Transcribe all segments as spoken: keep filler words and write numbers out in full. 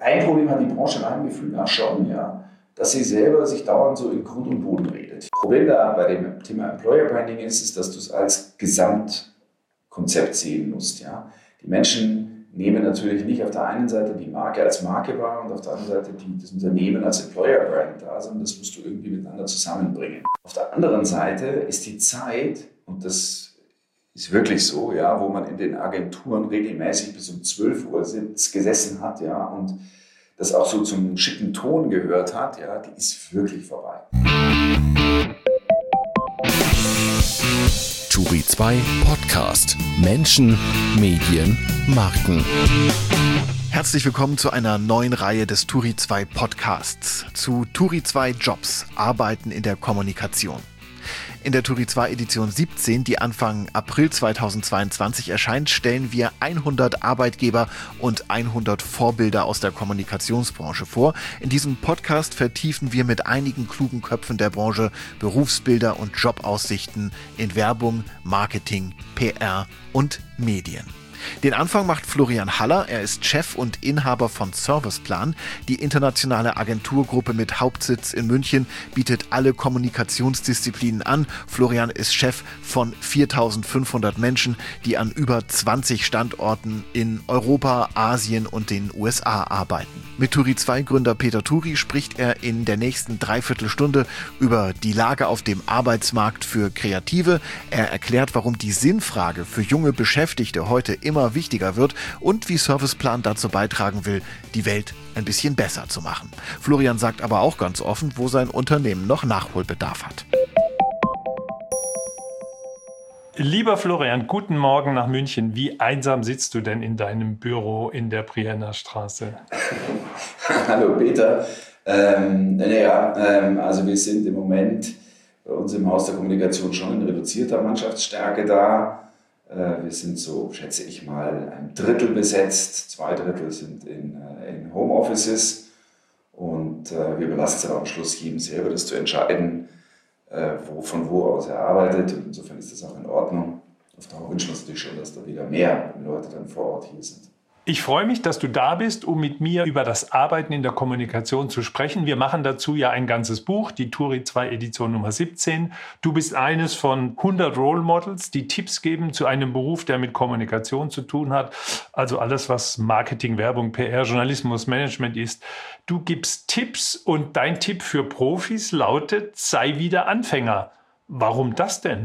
ein Problem hat die Branche meinem Gefühl nach schon, ja, dass sie selber sich dauernd so in Grund und Boden redet. Das Problem da bei dem Thema Employer Branding ist, ist, dass du es als Gesamtkonzept sehen musst. Ja. Die Menschen nehmen natürlich nicht auf der einen Seite die Marke als Marke wahr und auf der anderen Seite die, das Unternehmen als Employer Brand da, sondern das musst du irgendwie miteinander zusammenbringen. Auf der anderen Seite ist die Zeit, und das ist wirklich so, ja, wo man in den Agenturen regelmäßig bis um zwölf Uhr gesessen hat, ja, und das auch so zum schicken Ton gehört hat, ja, die ist wirklich vorbei. Turi zwei Podcast. Menschen, Medien, Marken. Herzlich willkommen zu einer neuen Reihe des Turi zwei Podcasts zu Turi zwei Jobs, Arbeiten in der Kommunikation. In der Turi zwei Edition siebzehn, die Anfang April zweitausendzweiundzwanzig erscheint, stellen wir hundert Arbeitgeber und hundert Vorbilder aus der Kommunikationsbranche vor. In diesem Podcast vertiefen wir mit einigen klugen Köpfen der Branche Berufsbilder und Jobaussichten in Werbung, Marketing, P R und Medien. Den Anfang macht Florian Haller. Er ist Chef und Inhaber von Serviceplan. Die internationale Agenturgruppe mit Hauptsitz in München bietet alle Kommunikationsdisziplinen an. Florian ist Chef von viertausendfünfhundert Menschen, die an über zwanzig Standorten in Europa, Asien und den U S A arbeiten. Mit Turi zwei Gründer Peter Turi spricht er in der nächsten Dreiviertelstunde über die Lage auf dem Arbeitsmarkt für Kreative. Er erklärt, warum die Sinnfrage für junge Beschäftigte heute immer immer wichtiger wird und wie Serviceplan dazu beitragen will, die Welt ein bisschen besser zu machen. Florian sagt aber auch ganz offen, wo sein Unternehmen noch Nachholbedarf hat. Lieber Florian, guten Morgen nach München. Wie einsam sitzt du denn in deinem Büro in der Brienner Straße? Hallo Peter. Ähm, naja, ähm, also wir sind im Moment bei uns im Haus der Kommunikation schon in reduzierter Mannschaftsstärke da. Wir sind so, schätze ich mal, ein Drittel besetzt, zwei Drittel sind in, in Homeoffices und äh, wir überlassen es aber am Schluss jedem selber, das zu entscheiden, äh, wo, von wo aus er arbeitet, und insofern ist das auch in Ordnung. Auf Dauer wünschen wir uns natürlich schon, dass da wieder mehr Leute dann vor Ort hier sind. Ich freue mich, dass du da bist, um mit mir über das Arbeiten in der Kommunikation zu sprechen. Wir machen dazu ja ein ganzes Buch, die Turi zwei Edition Nummer siebzehn. Du bist eines von hundert Role Models, die Tipps geben zu einem Beruf, der mit Kommunikation zu tun hat. Also alles, was Marketing, Werbung, P R, Journalismus, Management ist. Du gibst Tipps und dein Tipp für Profis lautet, sei wieder Anfänger. Warum das denn?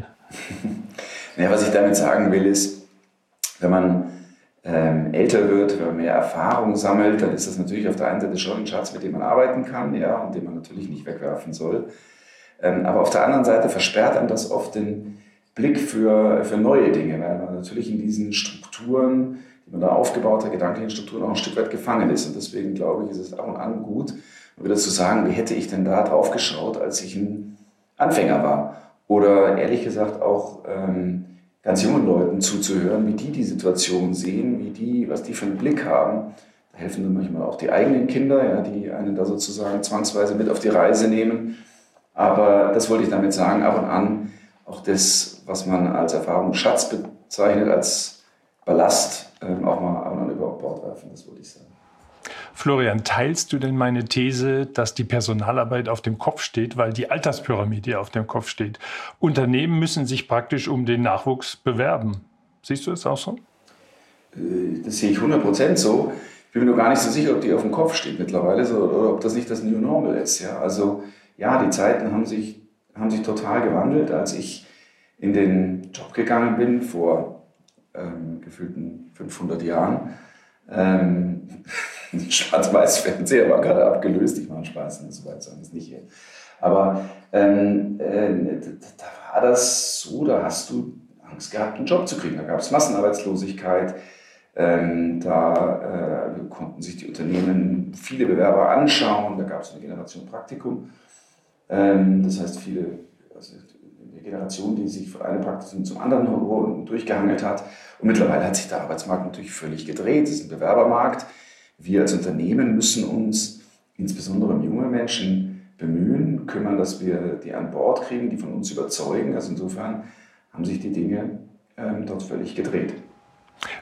Ja, was ich damit sagen will, ist, wenn man Ähm, älter wird, wenn man mehr Erfahrung sammelt, dann ist das natürlich auf der einen Seite schon ein Schatz, mit dem man arbeiten kann, ja, und den man natürlich nicht wegwerfen soll. Ähm, aber auf der anderen Seite versperrt einem das oft den Blick für, für neue Dinge, weil man natürlich in diesen Strukturen, die man da aufgebaut hat, gedanklichen Strukturen auch ein Stück weit gefangen ist. Und deswegen glaube ich, ist es ab und an gut, wieder zu sagen, wie hätte ich denn da drauf geschaut, als ich ein Anfänger war? Oder ehrlich gesagt auch ähm, ganz jungen Leuten zuzuhören, wie die die Situation sehen, wie die, was die für einen Blick haben. Da helfen dann manchmal auch die eigenen Kinder, ja, die einen da sozusagen zwangsweise mit auf die Reise nehmen. Aber das wollte ich damit sagen, ab und an auch das, was man als Erfahrungsschatz bezeichnet, als Ballast, ähm, auch mal ab und an über Bord werfen, das wollte ich sagen. Florian, teilst du denn meine These, dass die Personalarbeit auf dem Kopf steht, weil die Alterspyramide auf dem Kopf steht? Unternehmen müssen sich praktisch um den Nachwuchs bewerben. Siehst du das auch so? Das sehe ich hundert Prozent so. Ich bin mir nur gar nicht so sicher, ob die auf dem Kopf steht mittlerweile so, oder ob das nicht das New Normal ist. Ja? Also ja, die Zeiten haben sich, haben sich total gewandelt. Als ich in den Job gegangen bin, vor ähm, gefühlten fünfhundert Jahren, ähm, Schwarz-Weiß-Fernseher war gerade abgelöst. Ich mache Spaß, so weit sagen wir es nicht hier. Aber ähm, äh, da war das so, da hast du Angst gehabt, einen Job zu kriegen. Da gab es Massenarbeitslosigkeit. Ähm, da äh, konnten sich die Unternehmen viele Bewerber anschauen. Da gab es eine Generation Praktikum. Ähm, das heißt, viele, also eine Generation, die sich von einem Praktikum zum anderen durchgehangelt hat. Und mittlerweile hat sich der Arbeitsmarkt natürlich völlig gedreht. Es ist ein Bewerbermarkt. Wir als Unternehmen müssen uns insbesondere um junge Menschen bemühen, kümmern, dass wir die an Bord kriegen, die von uns überzeugen. Also insofern haben sich die Dinge ähm, dort völlig gedreht.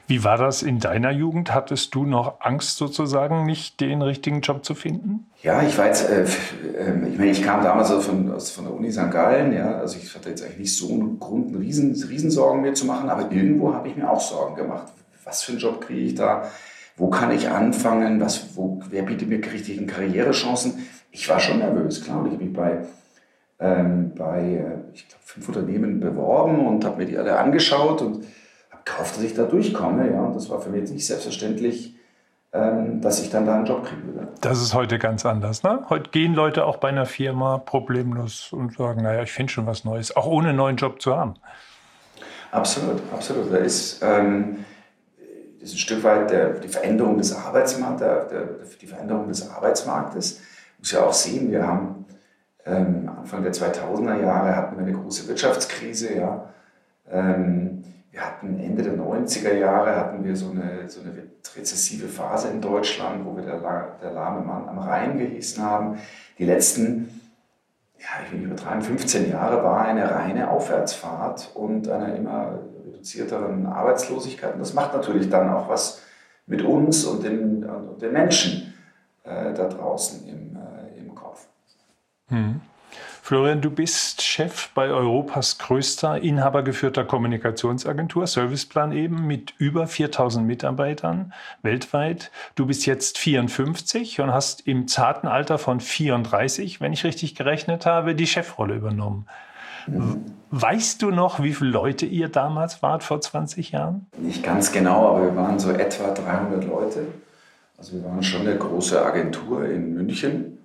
Wie war das in deiner Jugend? Hattest du noch Angst sozusagen, nicht den richtigen Job zu finden? Ja, ich war jetzt, äh, äh, ich meine, ich kam damals also von, aus, von der Uni Sankt Gallen, ja, also ich hatte jetzt eigentlich nicht so einen Grund, einen Riesen, Riesensorgen mir zu machen, aber irgendwo habe ich mir auch Sorgen gemacht. Was für einen Job kriege ich da? Wo kann ich anfangen? Was, wo, wer bietet mir richtigen Karrierechancen? Ich war schon nervös, klar, und ich habe mich bei, ähm, bei ich glaube, fünf Unternehmen beworben und habe mir die alle angeschaut und habe gehofft, dass ich da durchkomme, ja, und das war für mich jetzt nicht selbstverständlich, dass ich dann da einen Job kriegen würde. Das ist heute ganz anders, ne? Heute gehen Leute auch bei einer Firma problemlos und sagen, naja, ich finde schon was Neues, auch ohne einen neuen Job zu haben. Absolut, absolut. Da ist, ähm, ist ein Stück weit der, die Veränderung des Arbeitsmarktes, der, der, die Veränderung des Arbeitsmarktes. Man muss ja auch sehen, wir haben ähm, Anfang der zweitausender Jahre hatten wir eine große Wirtschaftskrise, ja. Ähm, Wir hatten Ende der neunziger Jahre hatten wir so eine, so eine rezessive Phase in Deutschland, wo wir der, der lahme Mann am Rhein gehießen haben. Die letzten, ja, ich will nicht übertreiben, fünfzehn Jahre war eine reine Aufwärtsfahrt und einer immer reduzierteren Arbeitslosigkeit. Und das macht natürlich dann auch was mit uns und den, und den Menschen äh, da draußen im, äh, im Kopf. Hm. Florian, du bist Chef bei Europas größter inhabergeführter Kommunikationsagentur, Serviceplan eben, mit über viertausend Mitarbeitern weltweit. Du bist jetzt vierundfünfzig und hast im zarten Alter von vierunddreißig, wenn ich richtig gerechnet habe, die Chefrolle übernommen. Mhm. Weißt du noch, wie viele Leute ihr damals wart vor zwanzig Jahren? Nicht ganz genau, aber wir waren so etwa dreihundert Leute. Also wir waren schon eine große Agentur in München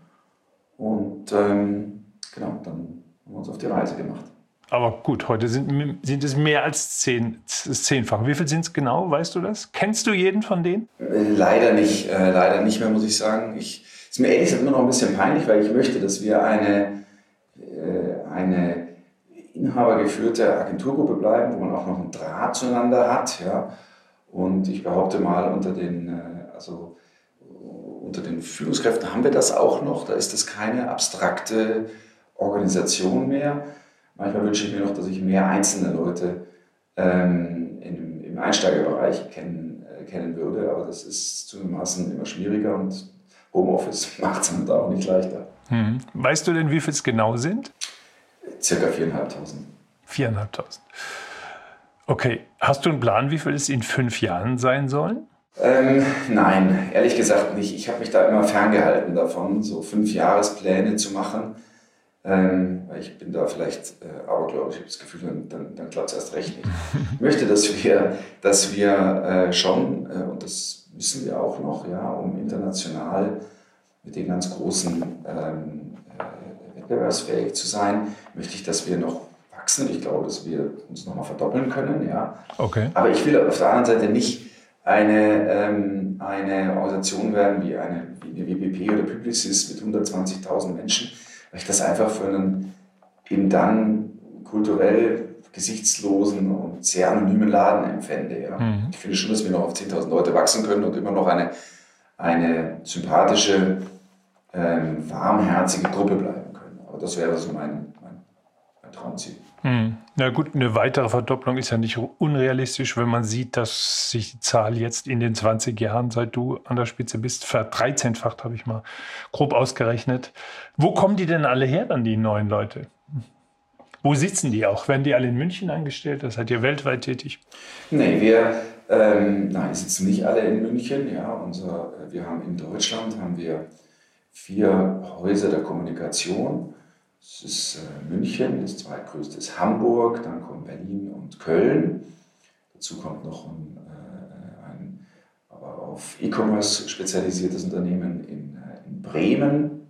und ähm, genau, dann haben wir uns auf die Reise gemacht. Aber gut, heute sind, sind es mehr als zehn, das Zehnfache. Wie viel sind es genau, weißt du das? Kennst du jeden von denen? Leider nicht, äh, leider nicht mehr, muss ich sagen. Ich, ist mir ehrlich gesagt immer noch ein bisschen peinlich, weil ich möchte, dass wir eine, äh, eine inhabergeführte Agenturgruppe bleiben, wo man auch noch einen Draht zueinander hat. Ja? Und ich behaupte mal, unter den, äh, also, unter den Führungskräften haben wir das auch noch. Da ist das keine abstrakte Organisation mehr. Manchmal wünsche ich mir noch, dass ich mehr einzelne Leute ähm, im, im Einsteigerbereich kennen, äh, kennen würde, aber das ist zugegebenermaßen immer schwieriger und Homeoffice macht es da auch nicht leichter. Hm. Weißt du denn, wie viel es genau sind? Circa viertausendfünfhundert. viertausendfünfhundert. Okay, hast du einen Plan, wie viel es in fünf Jahren sein sollen? Ähm, nein, ehrlich gesagt nicht. Ich habe mich da immer ferngehalten davon, so fünf Jahrespläne zu machen. Ähm, weil ich bin da vielleicht äh, abergläubisch, ich habe das Gefühl, dann, dann, dann klappt es erst recht nicht. Ich möchte, dass wir, dass wir äh, schon, äh, und das müssen wir auch noch, ja, um international mit den ganz Großen ähm, äh, wettbewerbsfähig zu sein, möchte ich, dass wir noch wachsen. Ich glaube, dass wir uns nochmal verdoppeln können. Ja. Okay. Aber ich will auf der anderen Seite nicht eine, ähm, eine Organisation werden wie eine, wie eine W P P oder Publicis mit hundertzwanzigtausend Menschen, weil ich das einfach für einen eben dann kulturell gesichtslosen und sehr anonymen Laden empfände. Ja. Mhm. Ich finde schon, dass wir noch auf zehntausend Leute wachsen können und immer noch eine, eine sympathische, ähm, warmherzige Gruppe bleiben können. Aber das wäre so mein, mein, mein Traumziel. Hm. Na gut, eine weitere Verdopplung ist ja nicht unrealistisch, wenn man sieht, dass sich die Zahl jetzt in den zwanzig Jahren, seit du an der Spitze bist, verdreizehnfacht, habe ich mal grob ausgerechnet. Wo kommen die denn alle her, dann die neuen Leute? Wo sitzen die auch? Werden die alle in München eingestellt? Das seid ihr weltweit tätig? Nee, wir ähm, nein, sitzen nicht alle in München. Ja, unser, wir haben in Deutschland haben wir vier Häuser der Kommunikation. Das ist äh, München, das zweitgrößte ist Hamburg, dann kommt Berlin und Köln. Dazu kommt noch ein, äh, ein aber auf E-Commerce spezialisiertes Unternehmen in, äh, in Bremen.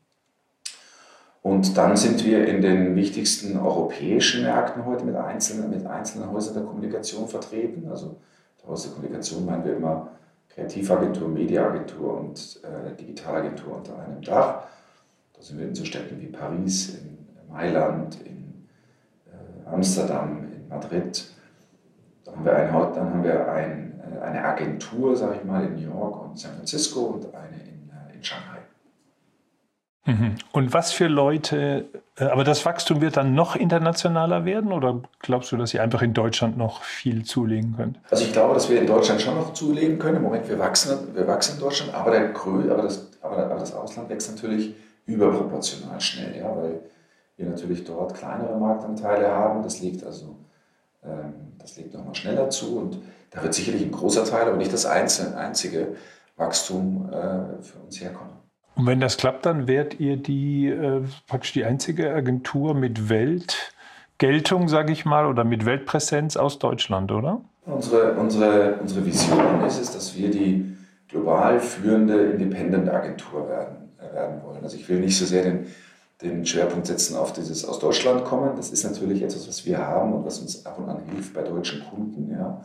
Und dann sind wir in den wichtigsten europäischen Märkten heute mit einzelnen, mit einzelnen Häusern der Kommunikation vertreten. Also der Haus der Kommunikation meinen wir immer Kreativagentur, Mediaagentur und äh, Digitalagentur unter einem Dach. Da sind wir in so Städten wie Paris, in Mailand, in äh, Amsterdam, in Madrid. Dann haben wir, ein, dann haben wir ein, äh, eine Agentur, sage ich mal, in New York und San Francisco und eine in, äh, in Shanghai. Und was für Leute, aber das Wachstum wird dann noch internationaler werden oder glaubst du, dass ihr einfach in Deutschland noch viel zulegen könnt? Also ich glaube, dass wir in Deutschland schon noch zulegen können. Im Moment, wir wachsen, wir wachsen in Deutschland, aber, der Grö, aber, das, aber, aber das Ausland wächst natürlich überproportional schnell, ja, weil wir natürlich dort kleinere Marktanteile haben. Das liegt also ähm, das liegt nochmal schneller zu und da wird sicherlich ein großer Teil, aber nicht das einzelne, einzige Wachstum äh, für uns herkommen. Und wenn das klappt, dann werdet ihr die äh, praktisch die einzige Agentur mit Weltgeltung, sage ich mal, oder mit Weltpräsenz aus Deutschland, oder? Unsere, unsere, unsere Vision ist es, dass wir die global führende Independent-Agentur werden, äh, werden wollen. Also ich will nicht so sehr den, den Schwerpunkt setzen auf dieses aus Deutschland kommen. Das ist natürlich etwas, was wir haben und was uns ab und an hilft bei deutschen Kunden. Ja.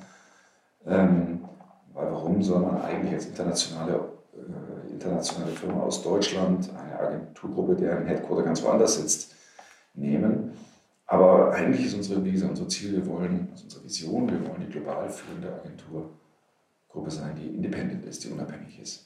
Ähm, weil warum soll man eigentlich als internationale, äh, internationale Firma aus Deutschland eine Agenturgruppe, deren Headquarter ganz woanders sitzt, nehmen? Aber eigentlich ist unsere, wie gesagt, unser Ziel, wir wollen, also unsere Vision, wir wollen die global führende Agenturgruppe sein, die independent ist, die unabhängig ist.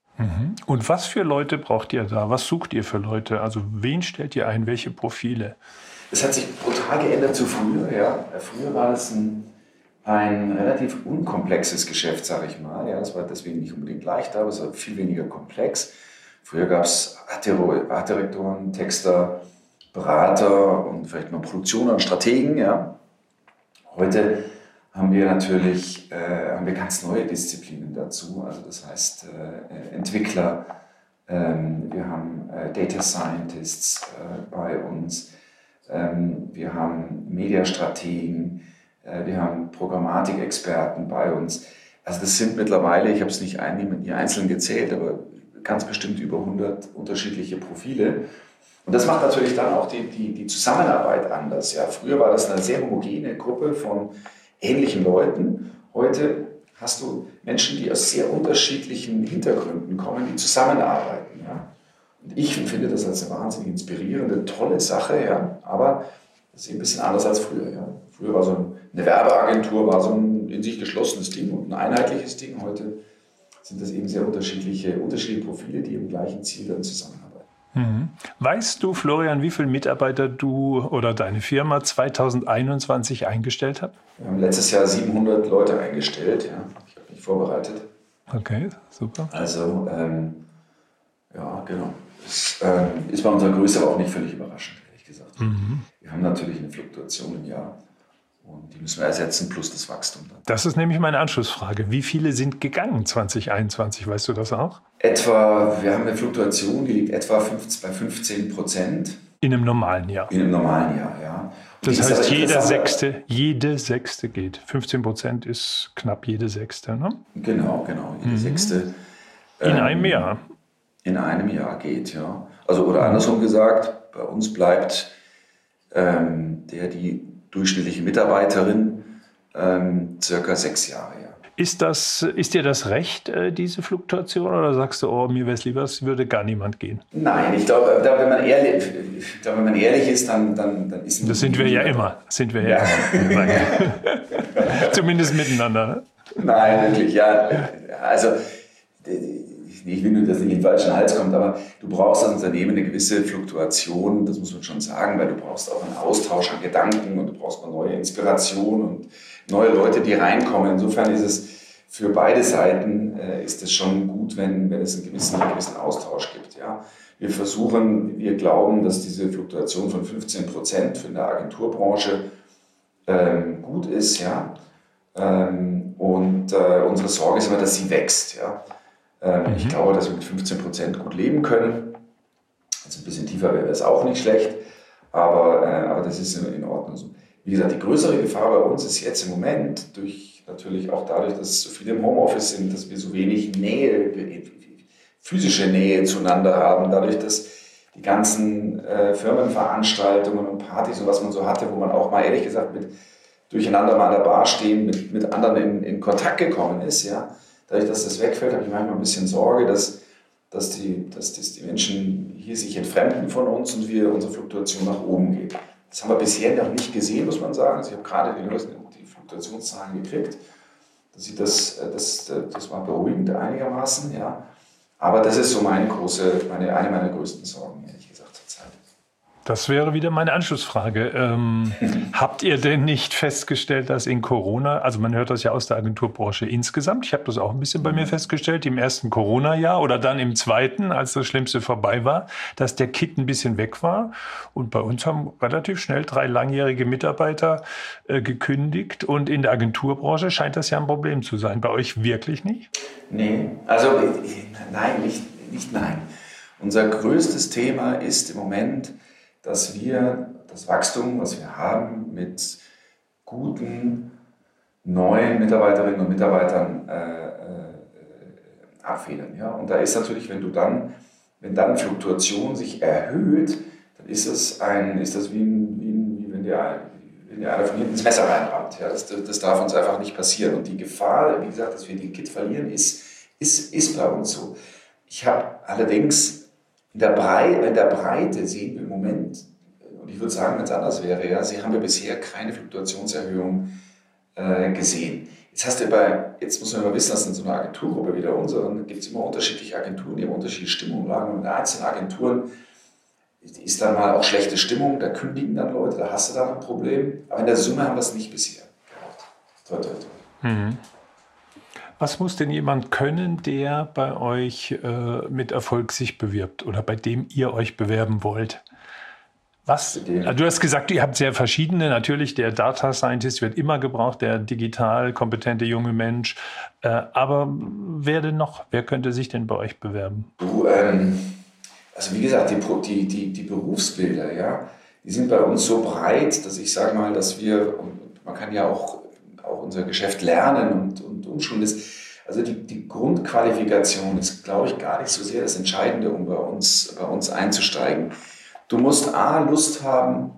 Und was für Leute braucht ihr da? Was sucht ihr für Leute? Also wen stellt ihr ein? Welche Profile? Es hat sich brutal geändert zu früher. Ja. Früher war es ein, ein relativ unkomplexes Geschäft, sage ich mal. Ja, das war deswegen nicht unbedingt leichter, aber es war viel weniger komplex. Früher gab es Artdirektoren, Texter, Berater und vielleicht noch Produktion und Strategen. Ja. Heute haben wir natürlich äh, haben wir ganz neue Disziplinen dazu. Also das heißt äh, Entwickler, ähm, wir haben äh, Data Scientists äh, bei uns, ähm, wir haben Mediastrategen, äh, wir haben Programmatikexperten bei uns. Also das sind mittlerweile, ich habe es nicht ein, die einzeln gezählt, aber ganz bestimmt über hundert unterschiedliche Profile. Und das macht natürlich dann auch die, die, die Zusammenarbeit anders. Ja, früher war das eine sehr homogene Gruppe von ähnlichen Leuten. Heute hast du Menschen, die aus sehr unterschiedlichen Hintergründen kommen, die zusammenarbeiten. Ja. Und ich empfinde das als eine wahnsinnig inspirierende, tolle Sache. Ja. Aber das ist ein bisschen anders als früher. Ja. Früher war so eine Werbeagentur war so ein in sich geschlossenes Ding und ein einheitliches Ding. Heute sind das eben sehr unterschiedliche, unterschiedliche Profile, die im gleichen Ziel dann zusammenarbeiten. Mhm. Weißt du, Florian, wie viele Mitarbeiter du oder deine Firma zweitausendeinundzwanzig eingestellt hat? Wir haben letztes Jahr siebenhundert Leute eingestellt. Ja. Ich habe mich vorbereitet. Okay, super. Also, ähm, ja, genau. Das ähm, ist bei unserer Größe aber auch nicht völlig überraschend, ehrlich gesagt. Mhm. Wir haben natürlich eine Fluktuation im Jahr. Und die müssen wir ersetzen, plus das Wachstum dann. Das ist nämlich meine Anschlussfrage. Wie viele sind gegangen zwanzig einundzwanzig? Weißt du das auch? Etwa, wir haben eine Fluktuation, die liegt etwa bei fünfzehn Prozent. In einem normalen Jahr? In einem normalen Jahr, ja. Und das heißt, jeder Sechste, jede Sechste geht. fünfzehn Prozent ist knapp jede Sechste, ne? Genau, genau, jede mhm. Sechste. In ähm, einem Jahr? In einem Jahr geht, ja. Also, oder andersrum gesagt, bei uns bleibt ähm, der, die durchschnittliche Mitarbeiterin ähm, circa sechs Jahre. Ja. Ist, das, ist dir das recht, äh, diese Fluktuation, oder sagst du, oh, mir wäre es lieber, es würde gar niemand gehen? Nein, ich glaube, wenn man ehrlich, ich glaube, wenn man ehrlich ist, dann, dann, dann ist es. Das sind wir ja immer. Sind wir ja, ja immer. Zumindest miteinander. Nein, wirklich, ja. Also, ich will nur, dass es nicht in den falschen Hals kommt, aber du brauchst als Unternehmen eine gewisse Fluktuation, das muss man schon sagen, weil du brauchst auch einen Austausch an Gedanken und du brauchst mal neue Inspiration und neue Leute, die reinkommen. Insofern ist es für beide Seiten äh, ist es schon gut, wenn, wenn es einen gewissen, einen gewissen Austausch gibt. Ja. Wir versuchen, wir glauben, dass diese Fluktuation von fünfzehn Prozent für eine Agenturbranche ähm, gut ist. Ja. Ähm, und äh, unsere Sorge ist immer, dass sie wächst. Ja. Mhm. Ich glaube, dass wir mit fünfzehn Prozent gut leben können. Also ein bisschen tiefer wäre es auch nicht schlecht, aber, äh, aber das ist in Ordnung so. Wie gesagt, die größere Gefahr bei uns ist jetzt im Moment, durch, natürlich auch dadurch, dass so viele im Homeoffice sind, dass wir so wenig Nähe, physische Nähe zueinander haben, dadurch, dass die ganzen äh, Firmenveranstaltungen und Partys und was man so hatte, wo man auch mal ehrlich gesagt mit durcheinander mal an der Bar stehen, mit, mit anderen in, in Kontakt gekommen ist, ja. Dadurch, dass das wegfällt, habe ich manchmal ein bisschen Sorge, dass, dass, die, dass die Menschen hier sich entfremden von uns und wir unsere Fluktuation nach oben geht. Das haben wir bisher noch nicht gesehen, muss man sagen. Also ich habe gerade die, die Fluktuationszahlen gekriegt. Das, das, das, das war beruhigend einigermaßen. Ja. Aber das ist so meine große, meine, eine meiner größten Sorgen, ehrlich gesagt, zurzeit. Das wäre wieder meine Anschlussfrage. Ähm, habt ihr denn nicht festgestellt, dass in Corona, also man hört das ja aus der Agenturbranche insgesamt, ich habe das auch ein bisschen bei mir festgestellt, im ersten Corona-Jahr oder dann im zweiten, als das Schlimmste vorbei war, dass der Kitt ein bisschen weg war. Und bei uns haben relativ schnell drei langjährige Mitarbeiter äh, gekündigt. Und in der Agenturbranche scheint das ja ein Problem zu sein. Bei euch wirklich nicht? Nee, also nein, nicht, nicht nein. Unser größtes Thema ist im Moment, dass wir das Wachstum, was wir haben, mit guten, neuen Mitarbeiterinnen und Mitarbeitern äh, äh, abfedern. Ja? Und da ist natürlich, wenn du dann, wenn dann Fluktuation sich erhöht, dann ist das, ein, ist das wie, ein, wie, ein, wie wenn dir wenn dir einer von hinten ins Messer reinrammt. Ja? Das, das darf uns einfach nicht passieren. Und die Gefahr, wie gesagt, dass wir den Kitt verlieren, ist, ist, ist bei uns so. Ich habe allerdings In der, Breite, in der Breite sehen wir im Moment, und ich würde sagen, wenn es anders wäre, ja, sie haben wir bisher keine Fluktuationserhöhung äh, gesehen. Jetzt hast du bei, jetzt muss man immer wissen, dass in so einer Agenturgruppe wie der unseren gibt es immer unterschiedliche Agenturen, die haben unterschiedliche Stimmungslagen. Und in einzelnen Agenturen ist dann mal auch schlechte Stimmung, da kündigen dann Leute, da hast du dann ein Problem. Aber in der Summe haben wir es nicht bisher gehabt. Toi, toi, toi. Mhm. Was muss denn jemand können, der bei euch äh, mit Erfolg sich bewirbt oder bei dem ihr euch bewerben wollt? Was? Also du hast gesagt, ihr habt sehr verschiedene. Natürlich, der Data Scientist wird immer gebraucht, der digital kompetente junge Mensch. Äh, aber wer denn noch? Wer könnte sich denn bei euch bewerben? Du, ähm, also wie gesagt, die, die, die Berufsbilder, ja, die sind bei uns so breit, dass ich sage mal, dass wir, und man kann ja auch auch unser Geschäft lernen und, und umschulen ist. Also die, die Grundqualifikation ist, glaube ich, gar nicht so sehr das Entscheidende, um bei uns, bei uns einzusteigen. Du musst A, Lust haben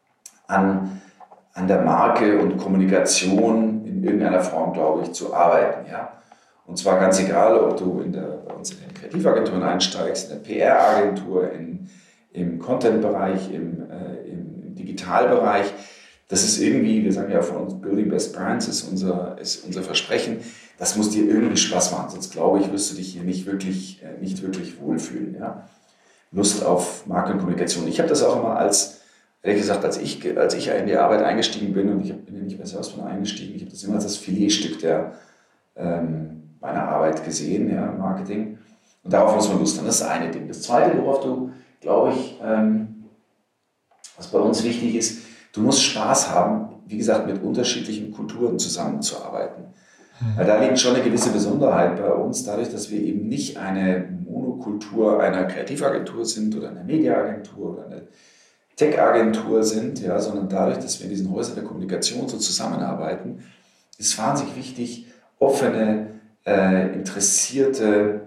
an, an der Marke und Kommunikation in irgendeiner Form, glaube ich, zu arbeiten. Ja? Und zwar ganz egal, ob du in der, bei uns in den Kreativagenturen einsteigst, in der P R-Agentur, in, im Content-Bereich, im, äh, im, im Digitalbereich. Das ist irgendwie, wir sagen ja von uns, Building Best Brands ist unser, ist unser Versprechen. Das muss dir irgendwie Spaß machen, sonst glaube ich, wirst du dich hier nicht wirklich, nicht wirklich wohlfühlen. Ja? Lust auf Marke und Kommunikation. Ich habe das auch immer als, ehrlich gesagt, als ich, als ich in die Arbeit eingestiegen bin, und ich bin ja nicht bei Salesforce eingestiegen, ich habe das immer als das Filetstück der, ähm, meiner Arbeit gesehen, ja, Marketing. Und darauf muss man Lust haben. Das ist das eine Ding. Das zweite, worauf du, glaube ich, ähm, was bei uns wichtig ist, du musst Spaß haben, wie gesagt, mit unterschiedlichen Kulturen zusammenzuarbeiten. Mhm. Weil da liegt schon eine gewisse Besonderheit bei uns, dadurch, dass wir eben nicht eine Monokultur einer Kreativagentur sind oder einer Mediaagentur oder einer Tech-Agentur sind, ja, sondern dadurch, dass wir in diesen Häusern der Kommunikation so zusammenarbeiten, ist wahnsinnig wichtig, offene, äh, interessierte,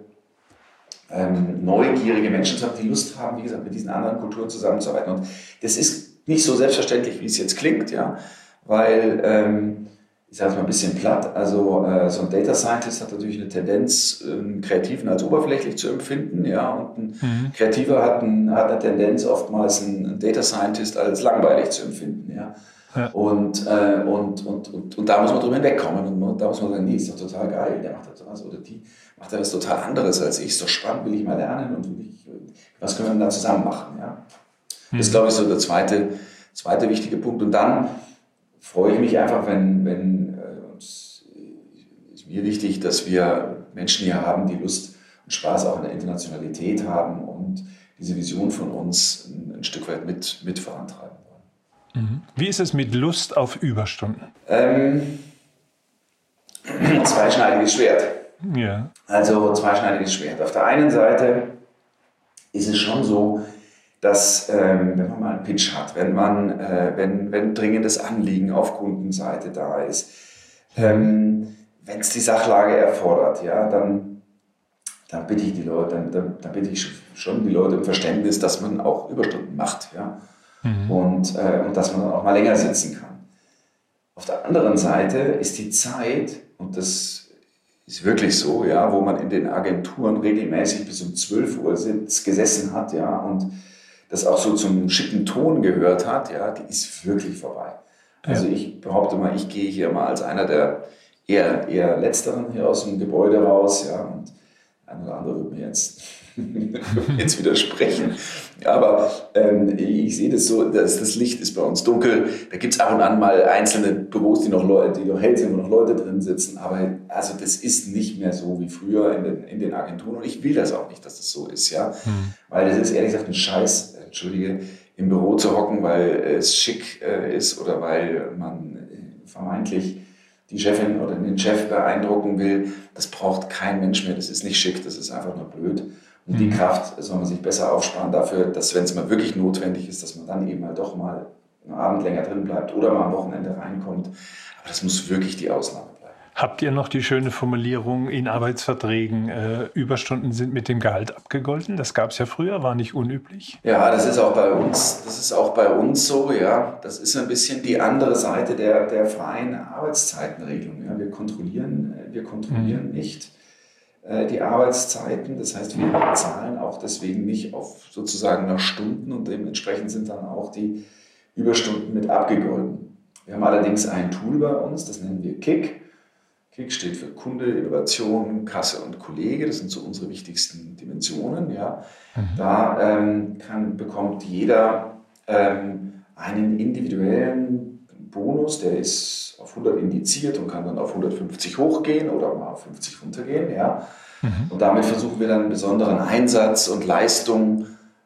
ähm, neugierige Menschen zu haben, die Lust haben, wie gesagt, mit diesen anderen Kulturen zusammenzuarbeiten. Und das ist nicht so selbstverständlich, wie es jetzt klingt, ja, weil, ähm, ich sage es mal ein bisschen platt, also äh, so ein Data Scientist hat natürlich eine Tendenz, einen Kreativen als oberflächlich zu empfinden, ja, und ein mhm. Kreativer hat, ein, hat eine Tendenz, oftmals einen Data Scientist als langweilig zu empfinden, ja. Ja. Und, äh, und, und, und, und da muss man drüber hinwegkommen und man, da muss man sagen, nee, ist doch total geil, der macht das was oder die macht da was total anderes als ich, ist doch spannend, will ich mal lernen und will ich, was können wir denn da zusammen machen, ja. Mhm. Das ist, glaube ich, so der zweite, zweite wichtige Punkt. Und dann freue ich mich einfach, wenn, wenn äh, uns, ist mir wichtig, dass wir Menschen hier haben, die Lust und Spaß auch in der Internationalität haben und diese Vision von uns ein, ein Stück weit mit, mit vorantreiben wollen. Mhm. Wie ist es mit Lust auf Überstunden? Ähm, zweischneidiges Schwert. Ja. Also zweischneidiges Schwert. Auf der einen Seite ist es schon so, dass, ähm, wenn man mal einen Pitch hat, wenn man, äh, wenn, wenn dringendes Anliegen auf Kundenseite da ist, ähm, wenn es die Sachlage erfordert, ja, dann, dann bitte ich die Leute, dann, dann, dann bitte ich schon die Leute im Verständnis, dass man auch Überstunden macht, ja, mhm. und, äh, und dass man dann auch mal länger sitzen kann. Auf der anderen Seite ist die Zeit, und das ist wirklich so, ja, wo man in den Agenturen regelmäßig bis um zwölf Uhr sitz, gesessen hat, ja, und das auch so zum schicken Ton gehört hat, ja, die ist wirklich vorbei. Also ja. Ich behaupte mal, ich gehe hier mal als einer der eher, eher Letzteren hier aus dem Gebäude raus, ja, und ein oder andere wird mir jetzt, jetzt widersprechen. Aber ähm, ich sehe das so, dass das Licht ist bei uns dunkel. Da gibt es ab und an mal einzelne Büros, die noch, Leute, die noch hell sind, wo noch Leute drin sitzen. Aber also das ist nicht mehr so wie früher in den, in den Agenturen. Und ich will das auch nicht, dass das so ist. Ja? Hm. Weil das ist ehrlich gesagt ein Scheiß, Entschuldige, im Büro zu hocken, weil es schick äh, ist oder weil man äh, vermeintlich die Chefin oder den Chef beeindrucken will. Das braucht kein Mensch mehr. Das ist nicht schick, das ist einfach nur blöd. Und die Kraft soll man sich besser aufsparen dafür, dass, wenn es mal wirklich notwendig ist, dass man dann eben mal doch mal am Abend länger drin bleibt oder mal am Wochenende reinkommt. Aber das muss wirklich die Ausnahme bleiben. Habt ihr noch die schöne Formulierung in Arbeitsverträgen, äh, Überstunden sind mit dem Gehalt abgegolten? Das gab es ja früher, war nicht unüblich. Ja, das ist auch bei uns, das ist auch bei uns so, ja. Das ist ein bisschen die andere Seite der, der freien Arbeitszeitenregelung. Ja. Wir kontrollieren, wir kontrollieren mhm. nicht die Arbeitszeiten. Das heißt, wir bezahlen auch deswegen nicht auf sozusagen nach Stunden und dementsprechend sind dann auch die Überstunden mit abgegolten. Wir haben allerdings ein Tool bei uns, das nennen wir Kick. Kick steht für Kunde, Innovation, Kasse und Kollege. Das sind so unsere wichtigsten Dimensionen. Ja. Mhm. Da ähm, kann, bekommt jeder ähm, einen individuellen Bonus, der ist auf hundert indiziert und kann dann auf hundertfünfzig hochgehen oder mal auf fünfzig runtergehen. Ja. Mhm. Und damit versuchen wir dann einen besonderen Einsatz und Leistung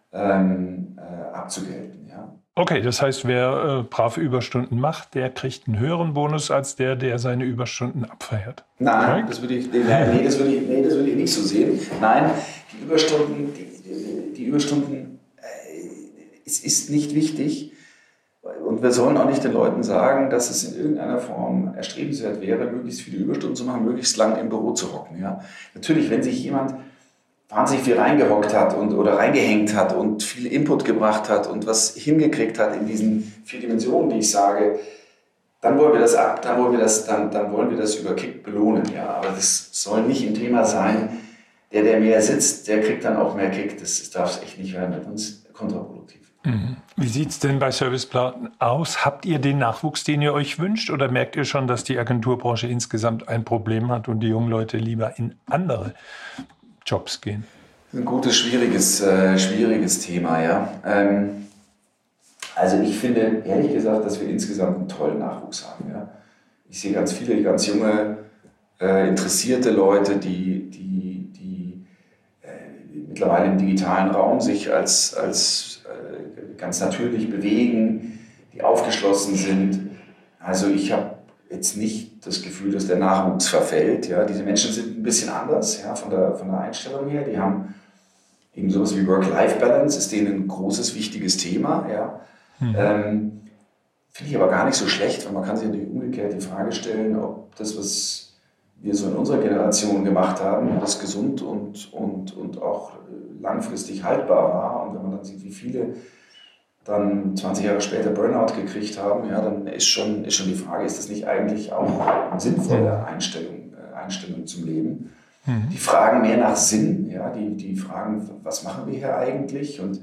ähm, äh, abzugelten. Ja. Okay, das heißt, wer äh, brav Überstunden macht, der kriegt einen höheren Bonus als der, der seine Überstunden abfeiert. Nein, okay. das würde ich, nee, nee, das würde ich, nee, das würde ich nicht so sehen. Nein, die Überstunden, die, die Überstunden, äh, es ist nicht wichtig. Und wir sollen auch nicht den Leuten sagen, dass es in irgendeiner Form erstrebenswert wäre, möglichst viele Überstunden zu machen, möglichst lang im Büro zu hocken. Ja. Natürlich, wenn sich jemand wahnsinnig viel reingehockt hat und, oder reingehängt hat und viel Input gebracht hat und was hingekriegt hat in diesen vier Dimensionen, die ich sage, dann wollen wir das ab, dann wollen wir das, dann, dann wollen wir das über Kick belohnen. Ja. Aber das soll nicht ein Thema sein, der, der mehr sitzt, der kriegt dann auch mehr Kick. Das darf es echt nicht werden, mit uns kontraproduktiv. Wie sieht es denn bei Serviceplan aus? Habt ihr den Nachwuchs, den ihr euch wünscht, oder merkt ihr schon, dass die Agenturbranche insgesamt ein Problem hat und die jungen Leute lieber in andere Jobs gehen? Das ist ein gutes, schwieriges, äh, schwieriges Thema, ja. Ähm, also ich finde, ehrlich gesagt, dass wir insgesamt einen tollen Nachwuchs haben, ja. Ich sehe ganz viele, ganz junge, äh, interessierte Leute, die, die, die äh, mittlerweile im digitalen Raum sich als, als ganz natürlich bewegen, die aufgeschlossen sind. Also ich habe jetzt nicht das Gefühl, dass der Nachwuchs verfällt. Ja. Diese Menschen sind ein bisschen anders, ja, von der, von der Einstellung her. Die haben eben sowas wie Work-Life-Balance, ist denen ein großes, wichtiges Thema. Ja. Mhm. Ähm, finde ich aber gar nicht so schlecht, weil man kann sich natürlich umgekehrt die Frage stellen, ob das, was wir so in unserer Generation gemacht haben, das gesund und, und, und auch langfristig haltbar war. Und wenn man dann sieht, wie viele dann zwanzig Jahre später Burnout gekriegt haben, ja, dann ist schon, ist schon die Frage, ist das nicht eigentlich auch eine sinnvolle Einstellung, äh, Einstellung zum Leben? Mhm. Die fragen mehr nach Sinn, ja, die, die fragen, was machen wir hier eigentlich? Und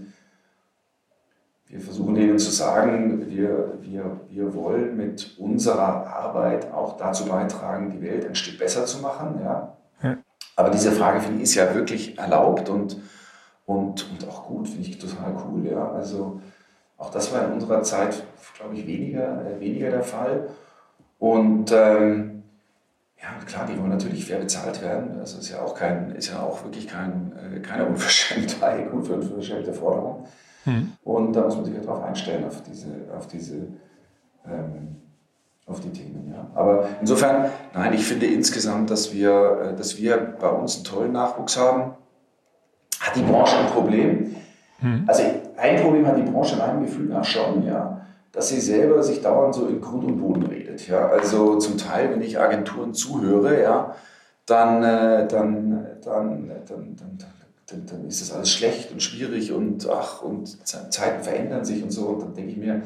wir versuchen denen zu sagen, wir, wir, wir wollen mit unserer Arbeit auch dazu beitragen, die Welt ein Stück besser zu machen. Ja. Mhm. Aber diese Frage, finde ich, ist ja wirklich erlaubt und, und, und auch gut, finde ich total cool. Ja. Also auch das war in unserer Zeit, glaube ich, weniger, äh, weniger der Fall. Und ähm, ja, klar, die wollen natürlich fair bezahlt werden. Das ist ja auch, kein, ist ja auch wirklich kein, äh, keine Unverschämtheit, unverschämte Forderung. Mhm. Und da muss man sich ja darauf einstellen, auf diese, auf diese ähm, auf die Themen. Ja. Aber insofern, nein, ich finde insgesamt, dass wir, dass wir bei uns einen tollen Nachwuchs haben. Hat die Branche ein Problem? Mhm. Also ein Problem hat die Branche in meinem Gefühl nach schon, ja, dass sie selber sich dauernd so in Grund und Boden redet. Ja. Also zum Teil, wenn ich Agenturen zuhöre, ja, dann, äh, dann, dann, dann, dann, dann, dann ist das alles schlecht und schwierig und ach, und Zeiten verändern sich und so. Und dann denke ich mir,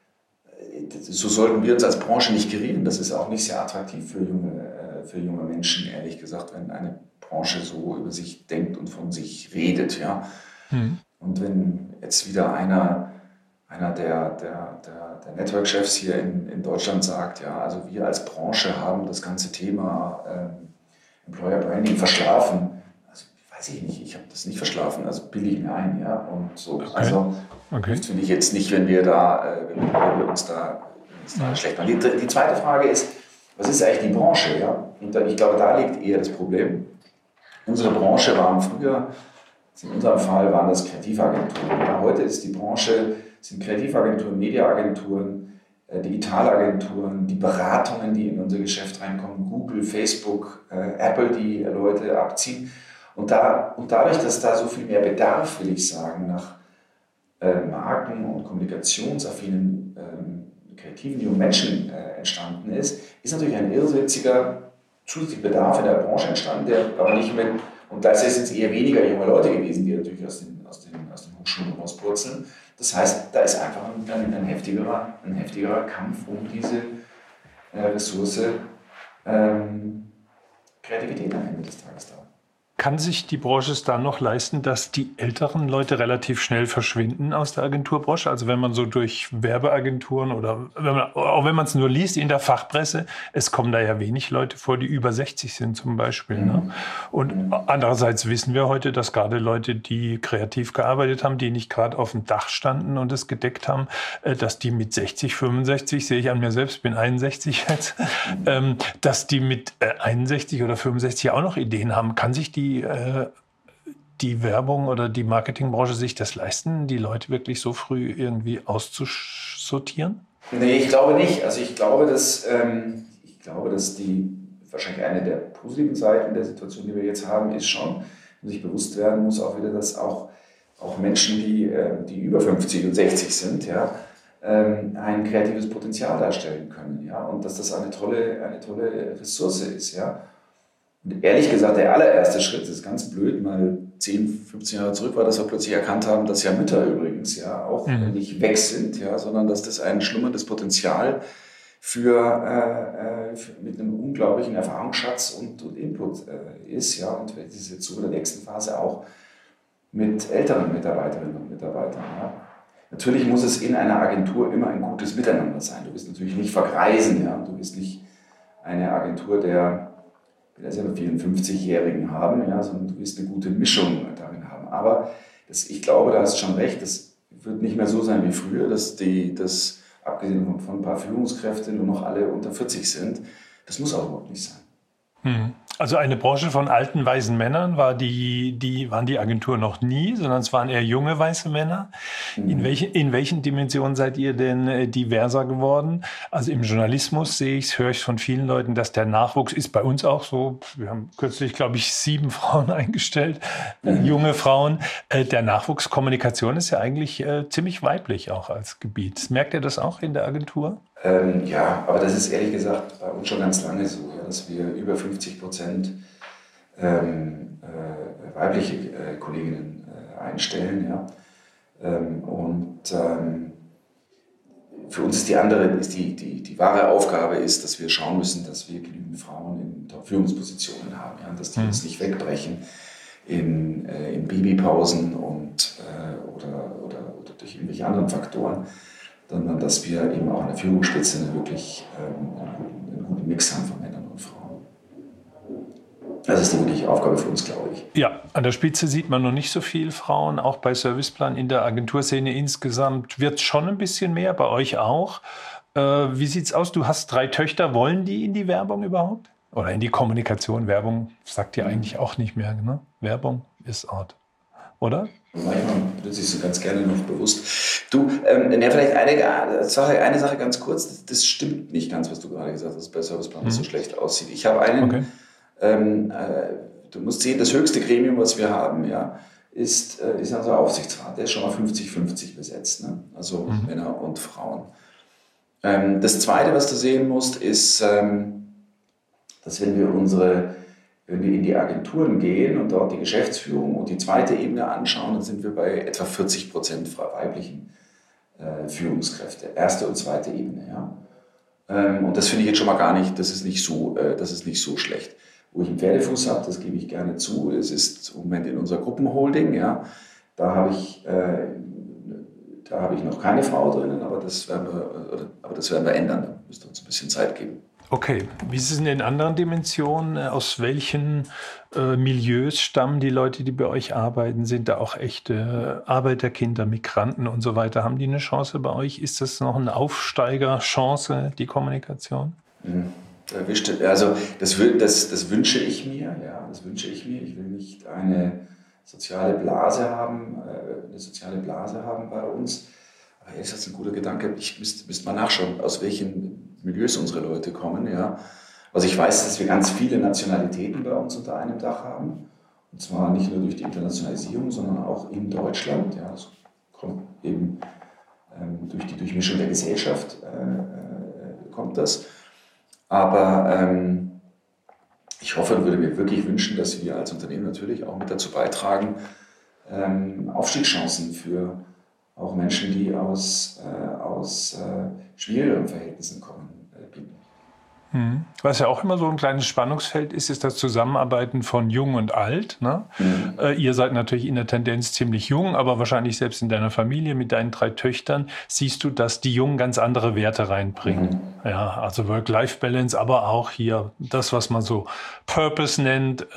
so sollten wir uns als Branche nicht gerieren. Das ist auch nicht sehr attraktiv für junge, für junge Menschen, ehrlich gesagt, wenn eine Branche so über sich denkt und von sich redet. Ja. Mhm. Und wenn jetzt wieder einer, einer der, der, der, der Network-Chefs hier in, in Deutschland sagt, ja, also wir als Branche haben das ganze Thema ähm, Employer Branding verschlafen. Also weiß ich nicht, ich habe das nicht verschlafen, also bilde ich mir ein, ja, und so. Okay. Also okay. das finde ich jetzt nicht, wenn wir da, äh, wenn wir uns da, uns da schlecht machen. Die, die zweite Frage ist, was ist eigentlich die Branche, ja? Und da, ich glaube, da liegt eher das Problem. Unsere Branche waren früher, in unserem Fall waren das Kreativagenturen. Ja, heute ist die Branche, sind Kreativagenturen, Mediaagenturen, äh, Digitalagenturen, die Beratungen, die in unser Geschäft reinkommen, Google, Facebook, äh, Apple, die Leute abziehen. Und, da, und dadurch, dass da so viel mehr Bedarf, will ich sagen, nach äh, Marken- und kommunikationsaffinen äh, kreativen jungen Menschen äh, entstanden ist, ist natürlich ein irrwitziger zusätzlicher Bedarf in der Branche entstanden, der aber nicht mit, und da sind es jetzt eher weniger junge Leute gewesen, die natürlich aus den, aus den, aus den Hochschulen rauspurzeln. Das heißt, da ist einfach ein, ein, heftigerer, ein heftigerer Kampf um diese äh, Ressource ähm, Kreativität am Ende des Tages da. Kann sich die Branche es da noch leisten, dass die älteren Leute relativ schnell verschwinden aus der Agenturbranche? Also wenn man so durch Werbeagenturen oder wenn man, auch wenn man es nur liest in der Fachpresse, es kommen da ja wenig Leute vor, die über sechzig sind zum Beispiel. Mhm. Ne? Und mhm. andererseits wissen wir heute, dass gerade Leute, die kreativ gearbeitet haben, die nicht gerade auf dem Dach standen und es gedeckt haben, dass die mit sechzig, fünfundsechzig, sehe ich an mir selbst, bin einundsechzig jetzt, mhm. dass die mit einundsechzig oder fünfundsechzig auch noch Ideen haben. Kann sich die Die, äh, die Werbung oder die Marketingbranche sich das leisten, die Leute wirklich so früh irgendwie auszusortieren? Nee, ich glaube nicht. Also ich glaube, dass, ähm, ich glaube, dass die wahrscheinlich eine der positiven Seiten der Situation, die wir jetzt haben, ist schon, dass sich bewusst werden muss auch wieder, dass auch, auch Menschen, die, äh, die über fünfzig und sechzig sind, ja, ähm, ein kreatives Potenzial darstellen können. Ja, und dass das eine tolle, eine tolle Ressource ist. Ja. Und ehrlich gesagt, der allererste Schritt, das ist ganz blöd, mal zehn, fünfzehn Jahre zurück war, dass wir plötzlich erkannt haben, dass ja Mütter übrigens ja auch mhm. nicht weg sind, ja, sondern dass das ein schlummerndes Potenzial für, äh, für mit einem unglaublichen Erfahrungsschatz und, und Input äh, ist, ja, und das ist jetzt so in der nächsten Phase auch mit älteren Mitarbeiterinnen und Mitarbeitern. Ja. Natürlich muss es in einer Agentur immer ein gutes Miteinander sein. Du wirst natürlich nicht vergreisen, ja, du wirst nicht eine Agentur der will das ja mit vierundfünfzigjährigen haben, ja, sondern du wirst eine gute Mischung darin haben. Aber das, ich glaube, da hast du schon recht, das wird nicht mehr so sein wie früher, dass die, das, abgesehen von, von ein paar Führungskräften, nur noch alle unter vierzig sind. Das muss auch überhaupt nicht sein. Hm. Also eine Branche von alten, weißen Männern war die, die, waren die Agenturen noch nie, sondern es waren eher junge, weiße Männer. Mhm. In, welche, in welchen Dimensionen seid ihr denn äh, diverser geworden? Also im Journalismus sehe ich, höre ich von vielen Leuten, dass der Nachwuchs ist bei uns auch so. Wir haben kürzlich, glaube ich, sieben Frauen eingestellt, äh, mhm. junge Frauen. Äh, der Nachwuchskommunikation ist ja eigentlich äh, ziemlich weiblich auch als Gebiet. Merkt ihr das auch in der Agentur? Ähm, ja, aber das ist ehrlich gesagt bei uns schon ganz lange so, ja, dass wir über fünfzig Prozent ähm, äh, weibliche äh, Kolleginnen äh, einstellen. Ja. Ähm, und ähm, für uns ist die andere, ist die, die, die wahre Aufgabe ist, dass wir schauen müssen, dass wir genügend Frauen in Top-Führungspositionen haben, ja, dass die mhm. uns nicht wegbrechen in, äh, in Babypausen und, äh, oder, oder, oder durch irgendwelche anderen Faktoren, sondern dass wir eben auch an der Führungsspitze eine wirklich ähm, einen, guten, einen guten Mix haben von Männern und Frauen. Das ist die wirkliche Aufgabe für uns, glaube ich. Ja, an der Spitze sieht man noch nicht so viel Frauen, auch bei Serviceplan in der Agenturszene insgesamt wird es schon ein bisschen mehr, bei euch auch. Äh, wie sieht es aus? Du hast drei Töchter, wollen die in die Werbung überhaupt? Oder in die Kommunikation? Werbung sagt ihr eigentlich auch nicht mehr, ne? Werbung ist Art. Oder? Manchmal benutze ich es so ganz gerne noch bewusst. Du, ähm, ja, vielleicht eine Sache, eine Sache ganz kurz. Das, das stimmt nicht ganz, was du gerade gesagt hast, dass bei Serviceplan mhm. so schlecht aussieht. Ich habe einen, okay. ähm, äh, du musst sehen, das höchste Gremium, was wir haben, ja, ist, äh, ist unser Aufsichtsrat. Der ist schon mal fünfzig fünfzig besetzt, ne? Also mhm. Männer und Frauen. Ähm, das Zweite, was du sehen musst, ist, ähm, dass wenn wir unsere Wenn wir in die Agenturen gehen und dort die Geschäftsführung und die zweite Ebene anschauen, dann sind wir bei etwa vierzig Prozent weiblichen äh, Führungskräfte, erste und zweite Ebene. Ja. Ähm, und das finde ich jetzt schon mal gar nicht, das ist nicht so, äh, das ist nicht so schlecht. Wo ich einen Pferdefuß habe, das gebe ich gerne zu, es ist im Moment in unserer Gruppenholding, ja, da habe ich, äh, da habe ich noch keine Frau drinnen, aber das werden wir, oder, aber das werden wir ändern, da müsste uns ein bisschen Zeit geben. Okay, wie ist es in den anderen Dimensionen? Aus welchen äh, Milieus stammen die Leute, die bei euch arbeiten? Sind da auch echte Arbeiterkinder, Migranten und so weiter? Haben die eine Chance bei euch? Ist das noch eine Aufsteigerchance, die Kommunikation? Also das, das, das wünsche ich mir, ja, das wünsche ich mir. Ich will nicht eine soziale Blase haben, eine soziale Blase haben bei uns. Aber ist das ein guter Gedanke? Ich müsste, müsste mal nachschauen, aus welchen Milieus unsere Leute kommen. Ja. Also ich weiß, dass wir ganz viele Nationalitäten bei uns unter einem Dach haben. Und zwar nicht nur durch die Internationalisierung, sondern auch in Deutschland. Ja, das kommt eben ähm, durch die Durchmischung der Gesellschaft äh, kommt das. Aber ähm, ich hoffe und würde mir wirklich wünschen, dass wir als Unternehmen natürlich auch mit dazu beitragen, ähm, Aufstiegschancen für auch Menschen, die aus, äh, aus äh, schwierigeren Verhältnissen kommen, äh, bieten. Mhm. Was ja auch immer so ein kleines Spannungsfeld ist, ist das Zusammenarbeiten von Jung und Alt. Ne? Mhm. Äh, ihr seid natürlich in der Tendenz ziemlich jung, aber wahrscheinlich selbst in deiner Familie mit deinen drei Töchtern siehst du, dass die Jungen ganz andere Werte reinbringen. Mhm. Ja, also Work-Life-Balance, aber auch hier das, was man so Purpose nennt. Äh,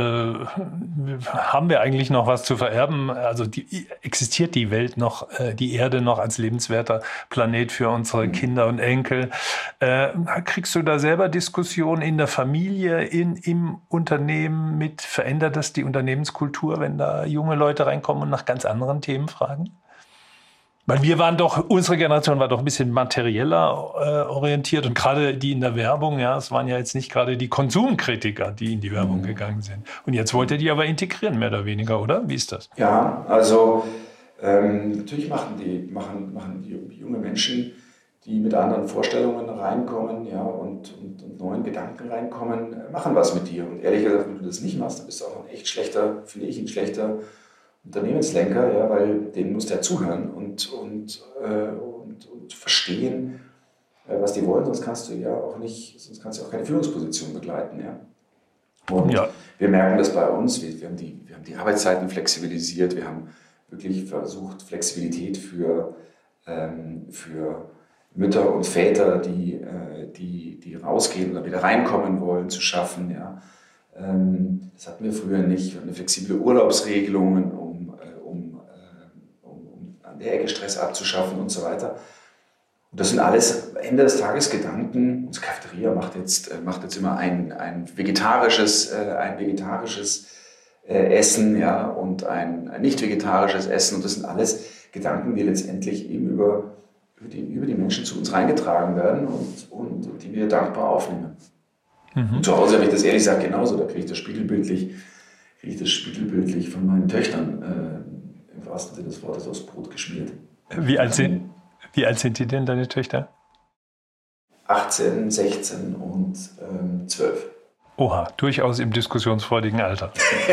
haben wir eigentlich noch was zu vererben? Also die, existiert die Welt noch, äh, die Erde noch als lebenswerter Planet für unsere mhm. Kinder und Enkel? Äh, kriegst du da selber Diskussionen in der Familie, in, im Unternehmen mit? Verändert das die Unternehmenskultur, wenn da junge Leute reinkommen und nach ganz anderen Themen fragen? Weil wir waren doch, unsere Generation war doch ein bisschen materieller äh, orientiert und gerade die in der Werbung, ja, es waren ja jetzt nicht gerade die Konsumkritiker, die in die Werbung mhm. gegangen sind. Und jetzt wollt ihr die aber integrieren, mehr oder weniger, oder? Wie ist das? Ja, also ähm, natürlich machen die, machen, machen die junge Menschen, die mit anderen Vorstellungen reinkommen, ja, und, und, und neuen Gedanken reinkommen, machen was mit dir. Und ehrlich gesagt, wenn du das nicht machst, dann bist du auch ein echt schlechter, finde ich, ein schlechter Unternehmenslenker, ja, weil denen musst du ja zuhören und, und, äh, und, und verstehen, äh, was die wollen, sonst kannst du ja auch nicht, sonst kannst du auch keine Führungsposition begleiten. Ja. Und ja. wir merken das bei uns, wir, wir, haben die, wir haben die Arbeitszeiten flexibilisiert, wir haben wirklich versucht, Flexibilität für, ähm, für Mütter und Väter, die, äh, die, die rausgehen oder wieder reinkommen wollen, zu schaffen. Ja. Ähm, das hatten wir früher nicht. Wir hatten flexible Urlaubsregelungen, um, äh, um, äh, um, um an der Ecke Stress abzuschaffen und so weiter. Und das sind alles am Ende des Tages Gedanken. Unsere Cafeteria macht jetzt, äh, macht jetzt immer ein, ein vegetarisches, äh, ein vegetarisches äh, Essen, ja, und ein, ein nicht vegetarisches Essen. Und das sind alles Gedanken, die letztendlich eben über Über die, über die Menschen zu uns reingetragen werden und, und, und die wir dankbar aufnehmen. Mhm. Und zu Hause habe ich das ehrlich gesagt genauso, da kriege ich das spiegelbildlich, kriege ich das spiegelbildlich von meinen Töchtern äh, im wahrsten Sinne des Wortes aufs Brot geschmiert. Wie alt sind, wie alt sind die denn, deine Töchter? achtzehn, sechzehn und ähm, zwölf. Oha, durchaus im diskussionsfreudigen Alter.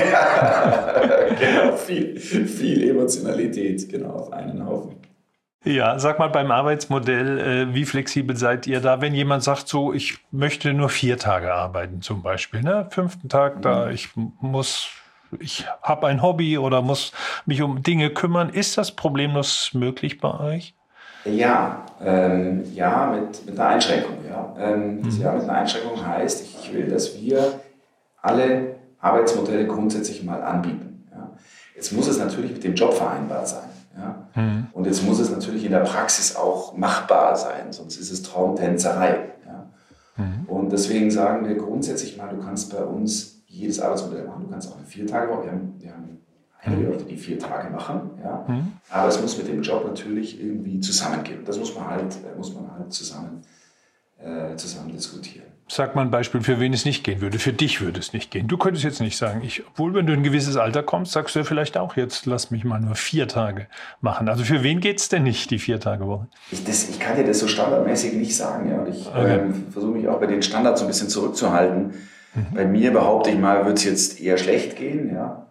Ja, genau, viel, viel Emotionalität, genau, auf einen Haufen. Ja, sag mal beim Arbeitsmodell, äh, wie flexibel seid ihr da, wenn jemand sagt, so, ich möchte nur vier Tage arbeiten zum Beispiel, ne? Fünften Tag, mhm. da ich muss, ich habe ein Hobby oder muss mich um Dinge kümmern. Ist das problemlos möglich bei euch? Ja, ähm, ja, mit, mit einer Einschränkung. Ja. Ähm, mhm. Ja, mit einer Einschränkung heißt, ich will, dass wir alle Arbeitsmodelle grundsätzlich mal anbieten. Ja. Jetzt muss es natürlich mit dem Job vereinbar sein. Ja? Mhm. Und jetzt muss es natürlich in der Praxis auch machbar sein, sonst ist es Traumtänzerei. Ja? Mhm. Und deswegen sagen wir grundsätzlich mal, du kannst bei uns jedes Arbeitsmodell machen. Du kannst auch eine Vier-Tage-Woche, wir haben, wir haben einige Leute, die vier Tage machen, ja? Mhm. Aber es muss mit dem Job natürlich irgendwie zusammengehen. Das muss man halt, muss man halt zusammen, äh, zusammen diskutieren. Sag mal ein Beispiel, für wen es nicht gehen würde. Für dich würde es nicht gehen. Du könntest jetzt nicht sagen, ich, obwohl wenn du in ein gewisses Alter kommst, sagst du ja vielleicht auch, jetzt lass mich mal nur vier Tage machen. Also für wen geht es denn nicht, die Vier-Tage-Woche? Ich, das, ich kann dir das so standardmäßig nicht sagen. Ja. Und ich okay. ähm, versuche mich auch bei den Standards so ein bisschen zurückzuhalten. Mhm. Bei mir behaupte ich mal, wird es jetzt eher schlecht gehen. Ja.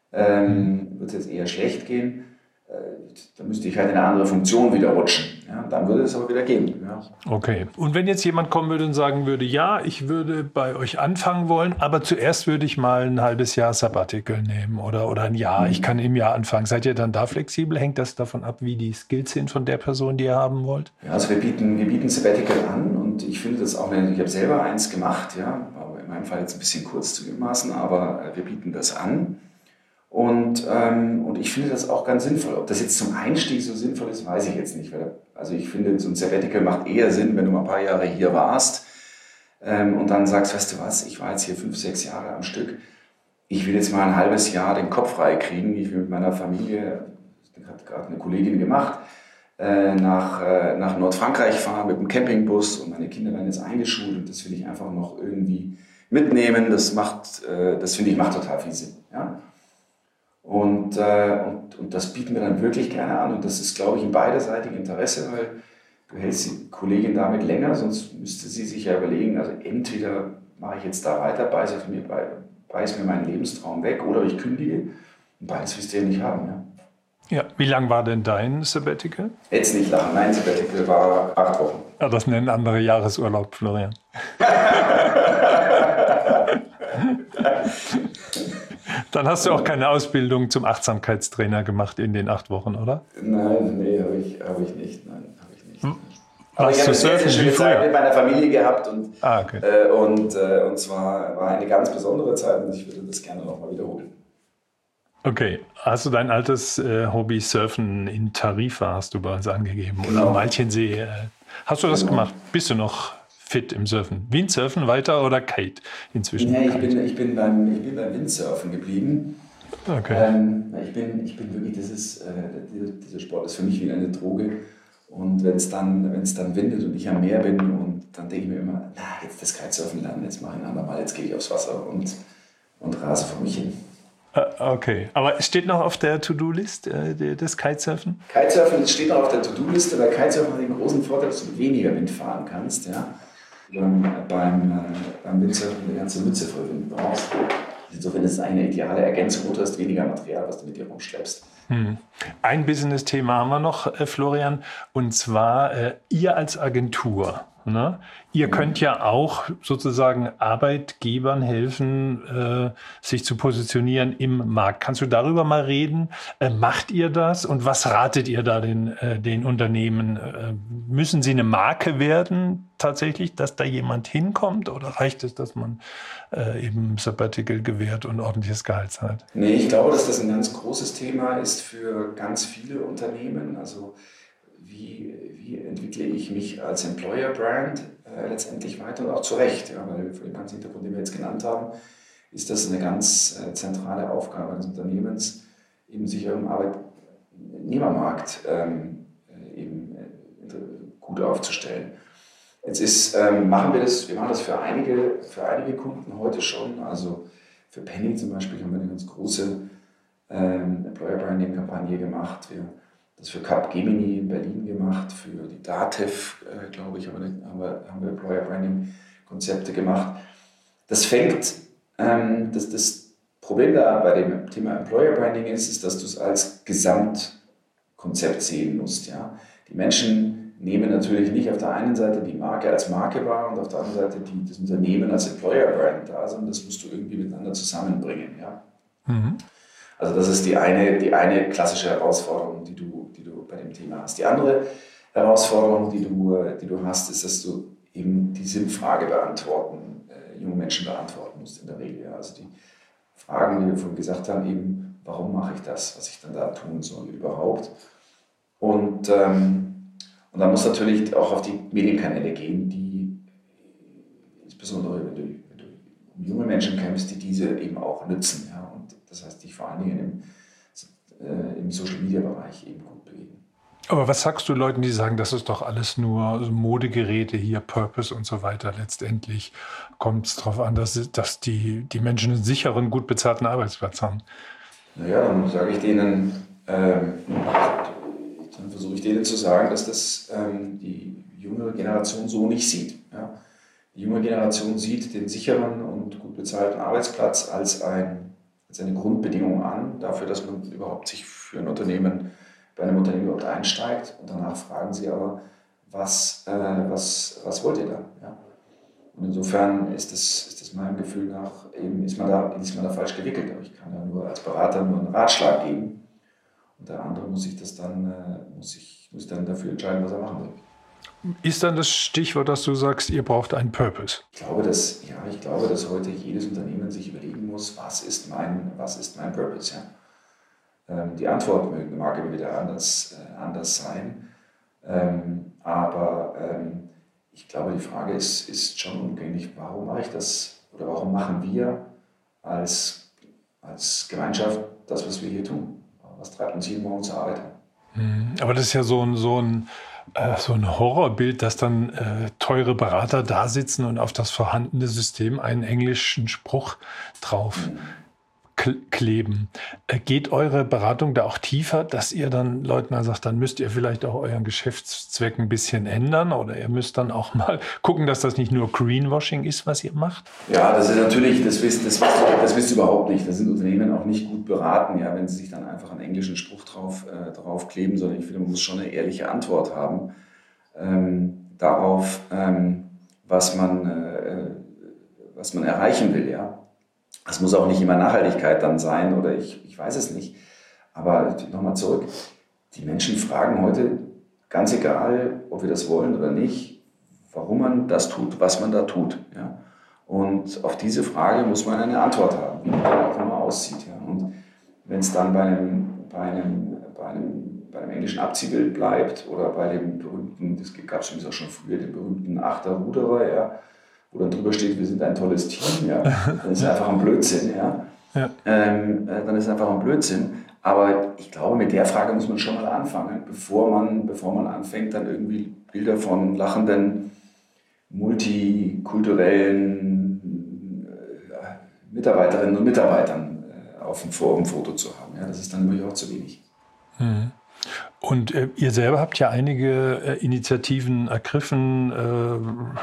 Ähm, mhm. Wird es jetzt eher schlecht gehen. Äh, da müsste ich halt in eine andere Funktion wieder rutschen. Ja. dann würde es aber wieder gehen. Ja. Okay. Und wenn jetzt jemand kommen würde und sagen würde, ja, ich würde bei euch anfangen wollen, aber zuerst würde ich mal ein halbes Jahr Sabbatical nehmen oder, oder ein Jahr, mhm. ich kann im Jahr anfangen. Seid ihr dann da flexibel? Hängt das davon ab, wie die Skills sind von der Person, die ihr haben wollt? Ja, also wir bieten, wir bieten Sabbatical an und ich finde das auch, ich habe selber eins gemacht, ja, aber in meinem Fall jetzt ein bisschen kurz zugemessen, aber wir bieten das an. Und, ähm, und ich finde das auch ganz sinnvoll. Ob das jetzt zum Einstieg so sinnvoll ist, weiß ich jetzt nicht. Weil, also ich finde, so ein Sabbatical macht eher Sinn, wenn du mal ein paar Jahre hier warst ähm, und dann sagst, weißt du was, ich war jetzt hier fünf, sechs Jahre am Stück. Ich will jetzt mal ein halbes Jahr den Kopf frei kriegen. Ich will mit meiner Familie, das hat gerade eine Kollegin gemacht, äh, nach, äh, nach Nordfrankreich fahren mit dem Campingbus und meine Kinder werden jetzt eingeschult und das will ich einfach noch irgendwie mitnehmen. Das macht, äh, das finde ich, macht total viel Sinn. Ja? Und, äh, und, und das bieten wir dann wirklich gerne an. Und das ist, glaube ich, in beiderseitigem Interesse, weil du hältst die Kollegin damit länger, sonst müsste sie sich ja überlegen, also entweder mache ich jetzt da weiter, beiße mir, beiß mir meinen Lebenstraum weg oder ich kündige. Und beides wirst du ja nicht haben. Ja. Ja, wie lang war denn dein Sabbatical? Jetzt nicht lang, mein Sabbatical war acht Wochen. Ja, das nennen andere Jahresurlaub, Florian. Dann hast du auch keine Ausbildung zum Achtsamkeitstrainer gemacht in den acht Wochen, oder? Nein, nee, habe ich, hab ich nicht. Nein, habe ich nicht. Hm. Aber ich habe eine sehr, sehr schöne Zeit mit meiner Familie gehabt und, ah, okay. äh, und, äh, und zwar war eine ganz besondere Zeit und ich würde das gerne nochmal wiederholen. Okay, hast du dein altes äh, Hobby Surfen in Tarifa, hast du bei uns angegeben, Genau. oder am Malchensee. Äh, hast du das Genau. gemacht? Bist du noch fit im Surfen? Windsurfen weiter oder Kite inzwischen? Nee, ich bin, ich bin, beim, ich bin beim Windsurfen geblieben. Okay. Ähm, ich, bin, ich bin wirklich, das ist, äh, dieser, dieser Sport ist für mich wie eine Droge. Und wenn es dann, wenn's dann windet und ich am Meer bin, und dann denke ich mir immer, na, jetzt das Kitesurfen lernen, jetzt mache ich ein andermal, jetzt gehe ich aufs Wasser und, und rase vor mich hin. Okay, aber es steht noch auf der To-Do-List, äh, das Kitesurfen? Kitesurfen steht noch auf der To-Do-Liste, weil Kitesurfen hat den großen Vorteil, dass du weniger Wind fahren kannst. Ja? Beim, beim, äh, beim Windsurfen eine ganze Mütze voll Wind brauchst. Insofern ist es eine ideale Ergänzung, du hast weniger Material, was du mit dir rumschleppst. Hm. Ein Business-Thema haben wir noch, äh, Florian, und zwar äh, ihr als Agentur. Ne? Ihr könnt ja auch sozusagen Arbeitgebern helfen, äh, sich zu positionieren im Markt. Kannst du darüber mal reden? Äh, macht ihr das und was ratet ihr da den, äh, den Unternehmen? Äh, müssen sie eine Marke werden tatsächlich, dass da jemand hinkommt oder reicht es, dass man äh, eben Sabbatical gewährt und ordentliches Gehalt zahlt? Nee, ich glaube, dass das ein ganz großes Thema ist für ganz viele Unternehmen. Also Wie, wie entwickle ich mich als Employer-Brand äh, letztendlich weiter und auch zu Recht, ja, weil für den ganzen Hintergrund, den wir jetzt genannt haben, ist das eine ganz äh, zentrale Aufgabe eines Unternehmens, eben sich im Arbeitnehmermarkt ähm, eben äh, gut aufzustellen. Jetzt ist, ähm, machen wir das, wir machen das für einige, für einige Kunden heute schon, also für Penny zum Beispiel haben wir eine ganz große ähm, Employer-Branding-Kampagne gemacht. Wir das für Capgemini in Berlin gemacht, für die DATEV, äh, glaube ich, haben wir, haben wir, haben wir Employer Branding Konzepte gemacht. Das fängt, ähm, das, das Problem da bei dem Thema Employer Branding ist, ist, dass du es als Gesamtkonzept sehen musst. Ja? Die Menschen nehmen natürlich nicht auf der einen Seite die Marke als Marke wahr und auf der anderen Seite die, das Unternehmen als Employer Brand da, sondern das musst du irgendwie miteinander zusammenbringen. Ja? Mhm. Also das ist die eine, die eine klassische Herausforderung, die du, die du bei dem Thema hast. Die andere Herausforderung, die du, die du hast, ist, dass du eben die Sinnfrage beantworten, äh, junge Menschen beantworten musst in der Regel. Ja. Also die Fragen, wie wir vorhin gesagt haben, eben, warum mache ich das, was ich dann da tun soll überhaupt? Und, ähm, und dann muss natürlich auch auf die Medienkanäle gehen, die insbesondere, wenn du, wenn du um junge Menschen kämpfst, die diese eben auch nützen. Ja. Das heißt, dich vor allen Dingen im, äh, im Social-Media-Bereich eben gut bewegen. Aber was sagst du Leuten, die sagen, das ist doch alles nur Modegeräte hier, Purpose und so weiter? Letztendlich kommt es darauf an, dass, dass die, die Menschen einen sicheren, gut bezahlten Arbeitsplatz haben. Naja, dann sage ich denen, ähm, dann versuche ich denen zu sagen, dass das ähm, die junge Generation so nicht sieht. Ja? Die junge Generation sieht den sicheren und gut bezahlten Arbeitsplatz als ein als eine Grundbedingung an, dafür, dass man überhaupt sich für ein Unternehmen, bei einem Unternehmen überhaupt einsteigt. Und danach fragen sie aber, was, äh, was, was wollt ihr da? Ja? Und insofern ist das, ist das meinem Gefühl nach, eben ist man, da, ist man da falsch gewickelt. Aber ich kann ja nur als Berater nur einen Ratschlag geben. Und der andere muss sich das dann, äh, muss sich, muss dann dafür entscheiden, was er machen will. Ist dann das Stichwort, dass du sagst, ihr braucht einen Purpose? Ich glaube, dass, ja, ich glaube, dass heute jedes Unternehmen sich überlegen muss, was ist mein, was ist mein Purpose? Ja? Ähm, die Antwort mag immer wieder anders, äh, anders sein. Ähm, aber ähm, ich glaube, die Frage ist, ist schon umgänglich, warum mache ich das oder warum machen wir als, als Gemeinschaft das, was wir hier tun? Was treibt uns jeden Morgen zur Arbeit an? Aber das ist ja so ein, so ein, äh, so ein Horrorbild, dass dann äh, teure Berater da sitzen und auf das vorhandene System einen englischen Spruch drauf mhm. kleben. Geht eure Beratung da auch tiefer, dass ihr dann Leuten mal sagt, dann müsst ihr vielleicht auch euren Geschäftszweck ein bisschen ändern oder ihr müsst dann auch mal gucken, dass das nicht nur Greenwashing ist, was ihr macht? Ja, das ist natürlich, das wisst, das wisst, das wisst ihr überhaupt nicht. Da sind Unternehmen auch nicht gut beraten, ja, wenn sie sich dann einfach einen englischen Spruch drauf, äh, drauf kleben, sondern ich finde, man muss schon eine ehrliche Antwort haben ähm, darauf, ähm, was man, äh, was man erreichen will, ja. Es muss auch nicht immer Nachhaltigkeit dann sein oder ich, ich weiß es nicht. Aber nochmal zurück, die Menschen fragen heute, ganz egal, ob wir das wollen oder nicht, warum man das tut, was man da tut. Ja? Und auf diese Frage muss man eine Antwort haben, wie man auch immer aussieht. Ja? Und wenn es dann bei einem, bei, einem, bei, einem, bei einem englischen Abziehbild bleibt oder bei dem berühmten, das gab es übrigens auch schon früher, den berühmten Achterruderer, ja, wo dann drüber steht, wir sind ein tolles Team, ja, dann ist es einfach ein Blödsinn, ja. ja. Ähm, dann ist es einfach ein Blödsinn. Aber ich glaube, mit der Frage muss man schon mal anfangen, bevor man, bevor man anfängt, dann irgendwie Bilder von lachenden, multikulturellen äh, Mitarbeiterinnen und Mitarbeitern äh, auf dem Foto zu haben. Ja, das ist dann nämlich auch zu wenig. Mhm. Und äh, ihr selber habt ja einige äh, Initiativen ergriffen, äh,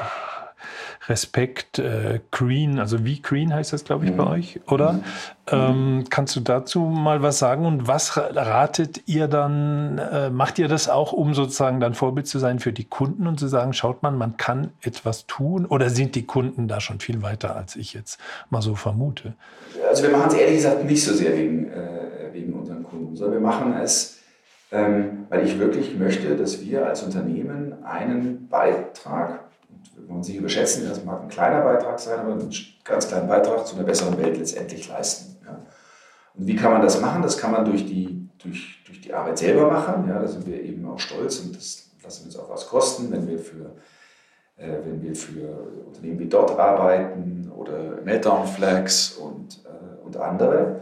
Respekt, äh, Green, also wie Green heißt das, glaube ich, mhm. bei euch, oder? Mhm. Ähm, kannst du dazu mal was sagen? Und was ratet ihr dann, äh, macht ihr das auch, um sozusagen dann Vorbild zu sein für die Kunden und zu sagen, schaut mal, man kann etwas tun? Oder sind die Kunden da schon viel weiter, als ich jetzt mal so vermute? Also wir machen es ehrlich gesagt nicht so sehr wegen, äh, wegen unseren Kunden, sondern wir machen es, ähm, weil ich wirklich möchte, dass wir als Unternehmen einen Beitrag, wenn man sich überschätzen, das mag ein kleiner Beitrag sein, aber einen ganz kleinen Beitrag zu einer besseren Welt letztendlich leisten. Ja. Und wie kann man das machen? Das kann man durch die, durch, durch die Arbeit selber machen. Ja, da sind wir eben auch stolz und das lassen wir uns auch was kosten, wenn wir für, äh, wenn wir für Unternehmen wie Dot arbeiten oder Meltdown Flags und, äh, und andere.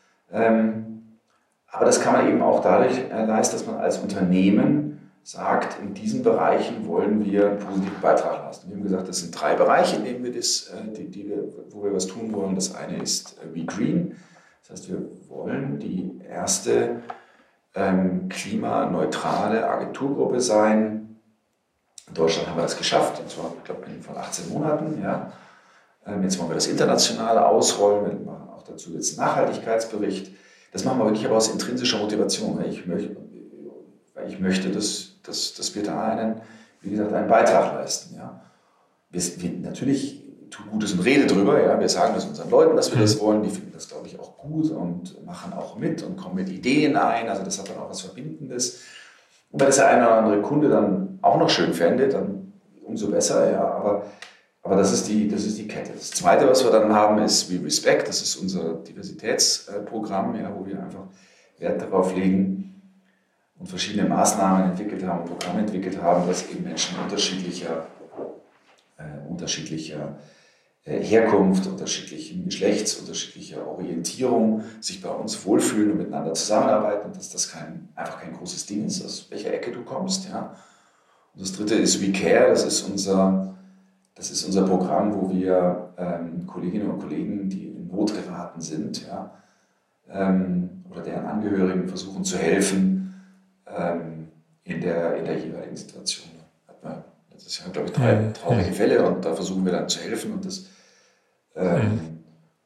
Ähm, aber das kann man eben auch dadurch äh, leisten, dass man als Unternehmen sagt, in diesen Bereichen wollen wir einen positiven Beitrag leisten. Wir haben gesagt, das sind drei Bereiche, in denen wir das, die, die wir, wo wir was tun wollen. Das eine ist We Green. Das heißt, wir wollen die erste ähm, klimaneutrale Agenturgruppe sein. In Deutschland haben wir das geschafft, und zwar, ich glaube, in von achtzehn Monaten. Ja. Ähm, jetzt wollen wir das international ausrollen. Wir machen auch dazu jetzt einen Nachhaltigkeitsbericht. Das machen wir wirklich aber aus intrinsischer Motivation. Ich möchte, weil ich möchte, dass Dass, dass wir da einen, wie gesagt, einen Beitrag leisten. Ja. Wir, wir natürlich tun Gutes und rede drüber. Ja. Wir sagen das unseren Leuten, dass wir das wollen. Die finden das, glaube ich, auch gut und machen auch mit und kommen mit Ideen ein. Also das hat dann auch was Verbindendes. Und wenn das der eine oder andere Kunde dann auch noch schön fände, dann umso besser. Ja. Aber, aber das ist die, das ist die Kette. Das Zweite, was wir dann haben, ist We Respect. Das ist unser Diversitätsprogramm, ja, wo wir einfach Wert darauf legen, und verschiedene Maßnahmen entwickelt haben, Programme entwickelt haben, dass eben Menschen unterschiedlicher, äh, unterschiedlicher äh, Herkunft, unterschiedlichen Geschlechts, unterschiedlicher Orientierung sich bei uns wohlfühlen und miteinander zusammenarbeiten und dass das kein, einfach kein großes Ding ist, aus welcher Ecke du kommst. Ja. Und das Dritte ist We Care, das ist unser, das ist unser Programm, wo wir ähm, Kolleginnen und Kollegen, die in Not geraten sind, ja, ähm, oder deren Angehörigen versuchen zu helfen, in der, in der jeweiligen Situation. Das ist ja, glaube ich, drei traurige Fälle und da versuchen wir dann zu helfen und das ähm,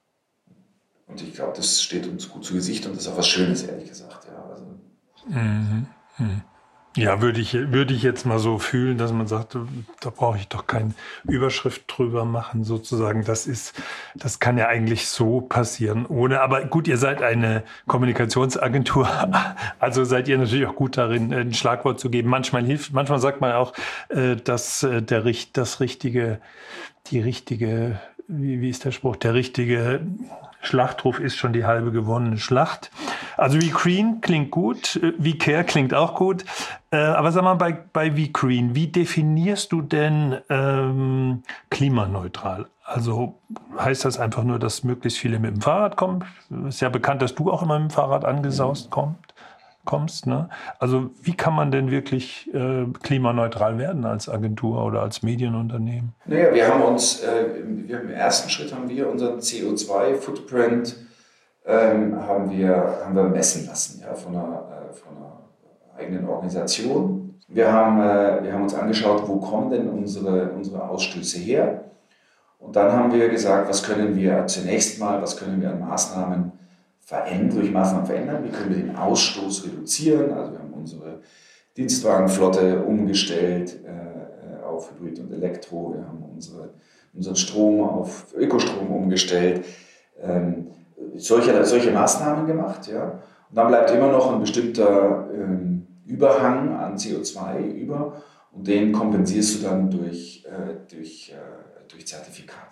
und ich glaube, das steht uns gut zu Gesicht und das ist auch was Schönes, ehrlich gesagt. Ja, also. Mhm. Ja, würde ich, würde ich jetzt mal so fühlen, dass man sagt, da brauche ich doch keine Überschrift drüber machen, sozusagen. Das ist, das kann ja eigentlich so passieren, ohne. Aber gut, ihr seid eine Kommunikationsagentur, also seid ihr natürlich auch gut darin, ein Schlagwort zu geben. Manchmal hilft, manchmal sagt man auch, dass der, das richtige, die richtige, wie, wie ist der Spruch, der richtige Schlachtruf ist schon die halbe gewonnene Schlacht. Also VCreen klingt gut, VCare klingt auch gut. Äh, aber sag mal, bei, bei VCreen, wie definierst du denn ähm, klimaneutral? Also heißt das einfach nur, dass möglichst viele mit dem Fahrrad kommen? Ist ja bekannt, dass du auch immer mit dem Fahrrad angesaust kommst. kommst ne? Also wie kann man denn wirklich äh, klimaneutral werden als Agentur oder als Medienunternehmen? Naja, wir haben uns, äh, wir, im ersten Schritt haben wir unseren C O zwei Footprint ähm, haben, wir, haben wir messen lassen, ja, von, einer, äh, von einer eigenen Organisation. Wir haben, äh, wir haben uns angeschaut, wo kommen denn unsere, unsere Ausstöße her? Und dann haben wir gesagt, was können wir zunächst mal, was können wir an Maßnahmen verändern, durch Maßnahmen verändern, wie können wir den Ausstoß reduzieren. Also wir haben unsere Dienstwagenflotte umgestellt äh, auf Hybrid und Elektro, wir haben unsere, unseren Strom auf Ökostrom umgestellt, ähm, solche, solche Maßnahmen gemacht. Ja. Und dann bleibt immer noch ein bestimmter ähm, Überhang an C O zwei über und den kompensierst du dann durch, äh, durch, äh, durch Zertifikate.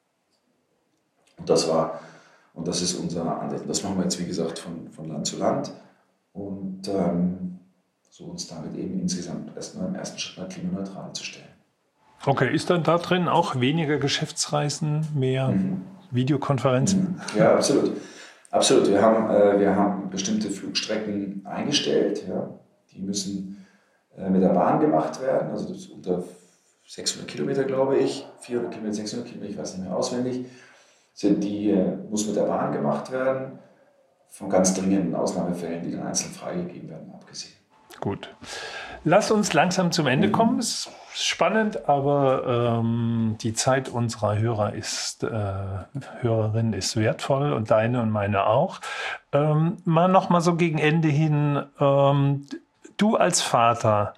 Und das war Und das ist unser Ansatz. Das machen wir jetzt, wie gesagt, von, von Land zu Land und ähm, so uns damit eben insgesamt erstmal im ersten Schritt mal klimaneutral zu stellen. Okay, ist dann da drin auch weniger Geschäftsreisen, mehr mhm. Videokonferenzen? Mhm. Ja, absolut. Absolut. Wir haben, äh, wir haben bestimmte Flugstrecken eingestellt. Ja. Die müssen äh, mit der Bahn gemacht werden. Also das ist unter sechshundert Kilometer, glaube ich. vierhundert Kilometer, sechshundert Kilometer, ich weiß nicht mehr auswendig. Sind die, muss mit der Bahn gemacht werden, von ganz dringenden Ausnahmefällen, die dann einzeln freigegeben werden, abgesehen. Gut. Lass uns langsam zum Ende kommen. Es ist spannend, aber ähm, die Zeit unserer Hörer ist, äh, Hörerin ist wertvoll und deine und meine auch. Ähm, mal noch mal so gegen Ende hin, ähm, du als Vater,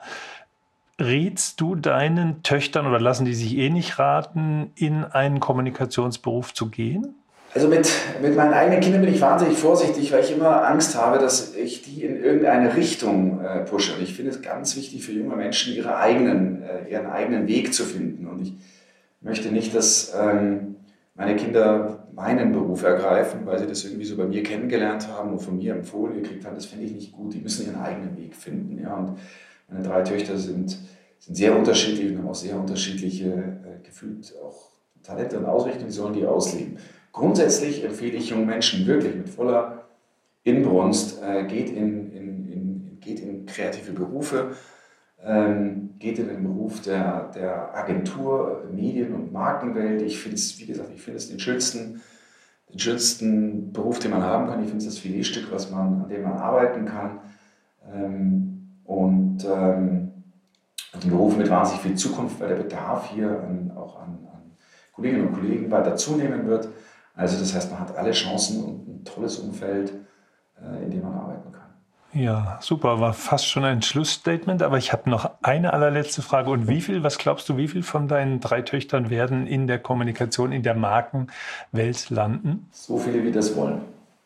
rätst du deinen Töchtern oder lassen die sich eh nicht raten, in einen Kommunikationsberuf zu gehen? Also mit, mit meinen eigenen Kindern bin ich wahnsinnig vorsichtig, weil ich immer Angst habe, dass ich die in irgendeine Richtung äh, pushe. Und ich finde es ganz wichtig für junge Menschen, ihre eigenen, äh, ihren eigenen Weg zu finden. Und ich möchte nicht, dass ähm, meine Kinder meinen Beruf ergreifen, weil sie das irgendwie so bei mir kennengelernt haben und von mir empfohlen gekriegt haben. Das finde ich nicht gut. Die müssen ihren eigenen Weg finden. Ja? Und meine drei Töchter sind, sind sehr unterschiedlich und haben auch sehr unterschiedliche, äh, gefühlt auch Talente und Ausrichtungen, sollen die ausleben. Grundsätzlich empfehle ich jungen Menschen wirklich mit voller Inbrunst, äh, geht, in, in, in, geht in kreative Berufe, ähm, geht in den Beruf der, der Agentur, Medien- und Markenwelt. Ich finde es, wie gesagt, ich finde es den schönsten, den schönsten Beruf, den man haben kann. Ich finde es das Filetstück, was man, an dem man arbeiten kann. Ähm, und ähm, ein Beruf mit wahnsinnig viel Zukunft, weil der Bedarf hier an, auch an, an Kolleginnen und Kollegen weiter zunehmen wird. Also das heißt, man hat alle Chancen und ein tolles Umfeld, äh, in dem man arbeiten kann. Ja, super, war fast schon ein Schlussstatement, aber ich habe noch eine allerletzte Frage. Und wie viel, was glaubst du, wie viel von deinen drei Töchtern werden in der Kommunikation, in der Markenwelt landen? So viele, wie das wollen.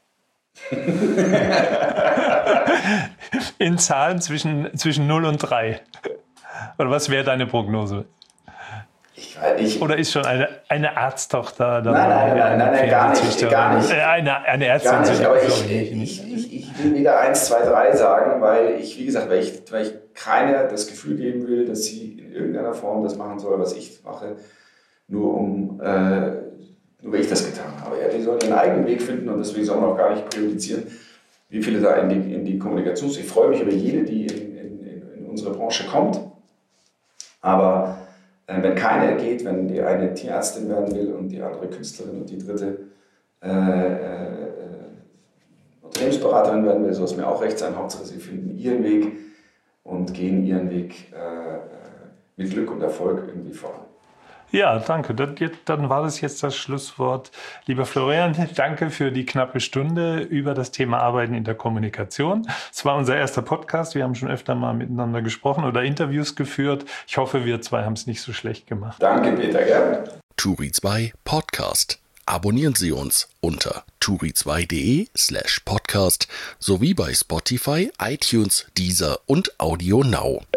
In Zahlen zwischen, zwischen null und drei. Oder was wäre deine Prognose? Ich, ich, Oder ist schon eine, eine Arzttochter dabei? Nein, nein, nein, nein, nein gar nicht. Gar nicht. Äh, eine, eine Ärztin. Gar nicht, aber ich, ich, ich, ich will wieder eins, zwei, drei sagen, weil ich, wie gesagt, weil ich, weil ich keiner das Gefühl geben will, dass sie in irgendeiner Form das machen soll, was ich mache, nur um, äh, nur weil ich das getan habe. Ja, die sollen ihren eigenen Weg finden und deswegen soll man auch gar nicht priorisieren, wie viele da in die, in die Kommunikation. Ich freue mich über jede, die in, in, in unsere Branche kommt, aber wenn keine geht, wenn die eine Tierärztin werden will und die andere Künstlerin und die dritte äh, äh, Unternehmensberaterin werden will, soll es mir auch recht sein. Hauptsache, sie finden ihren Weg und gehen ihren Weg äh, mit Glück und Erfolg irgendwie voran. Ja, danke. Dann war das jetzt das Schlusswort. Lieber Florian, danke für die knappe Stunde über das Thema Arbeiten in der Kommunikation. Es war unser erster Podcast. Wir haben schon öfter mal miteinander gesprochen oder Interviews geführt. Ich hoffe, wir zwei haben es nicht so schlecht gemacht. Danke, Peter. Gern. Turi zwei Podcast. Abonnieren Sie uns unter turi zwei punkt de slash podcast sowie bei Spotify, iTunes, Deezer und Audio Now.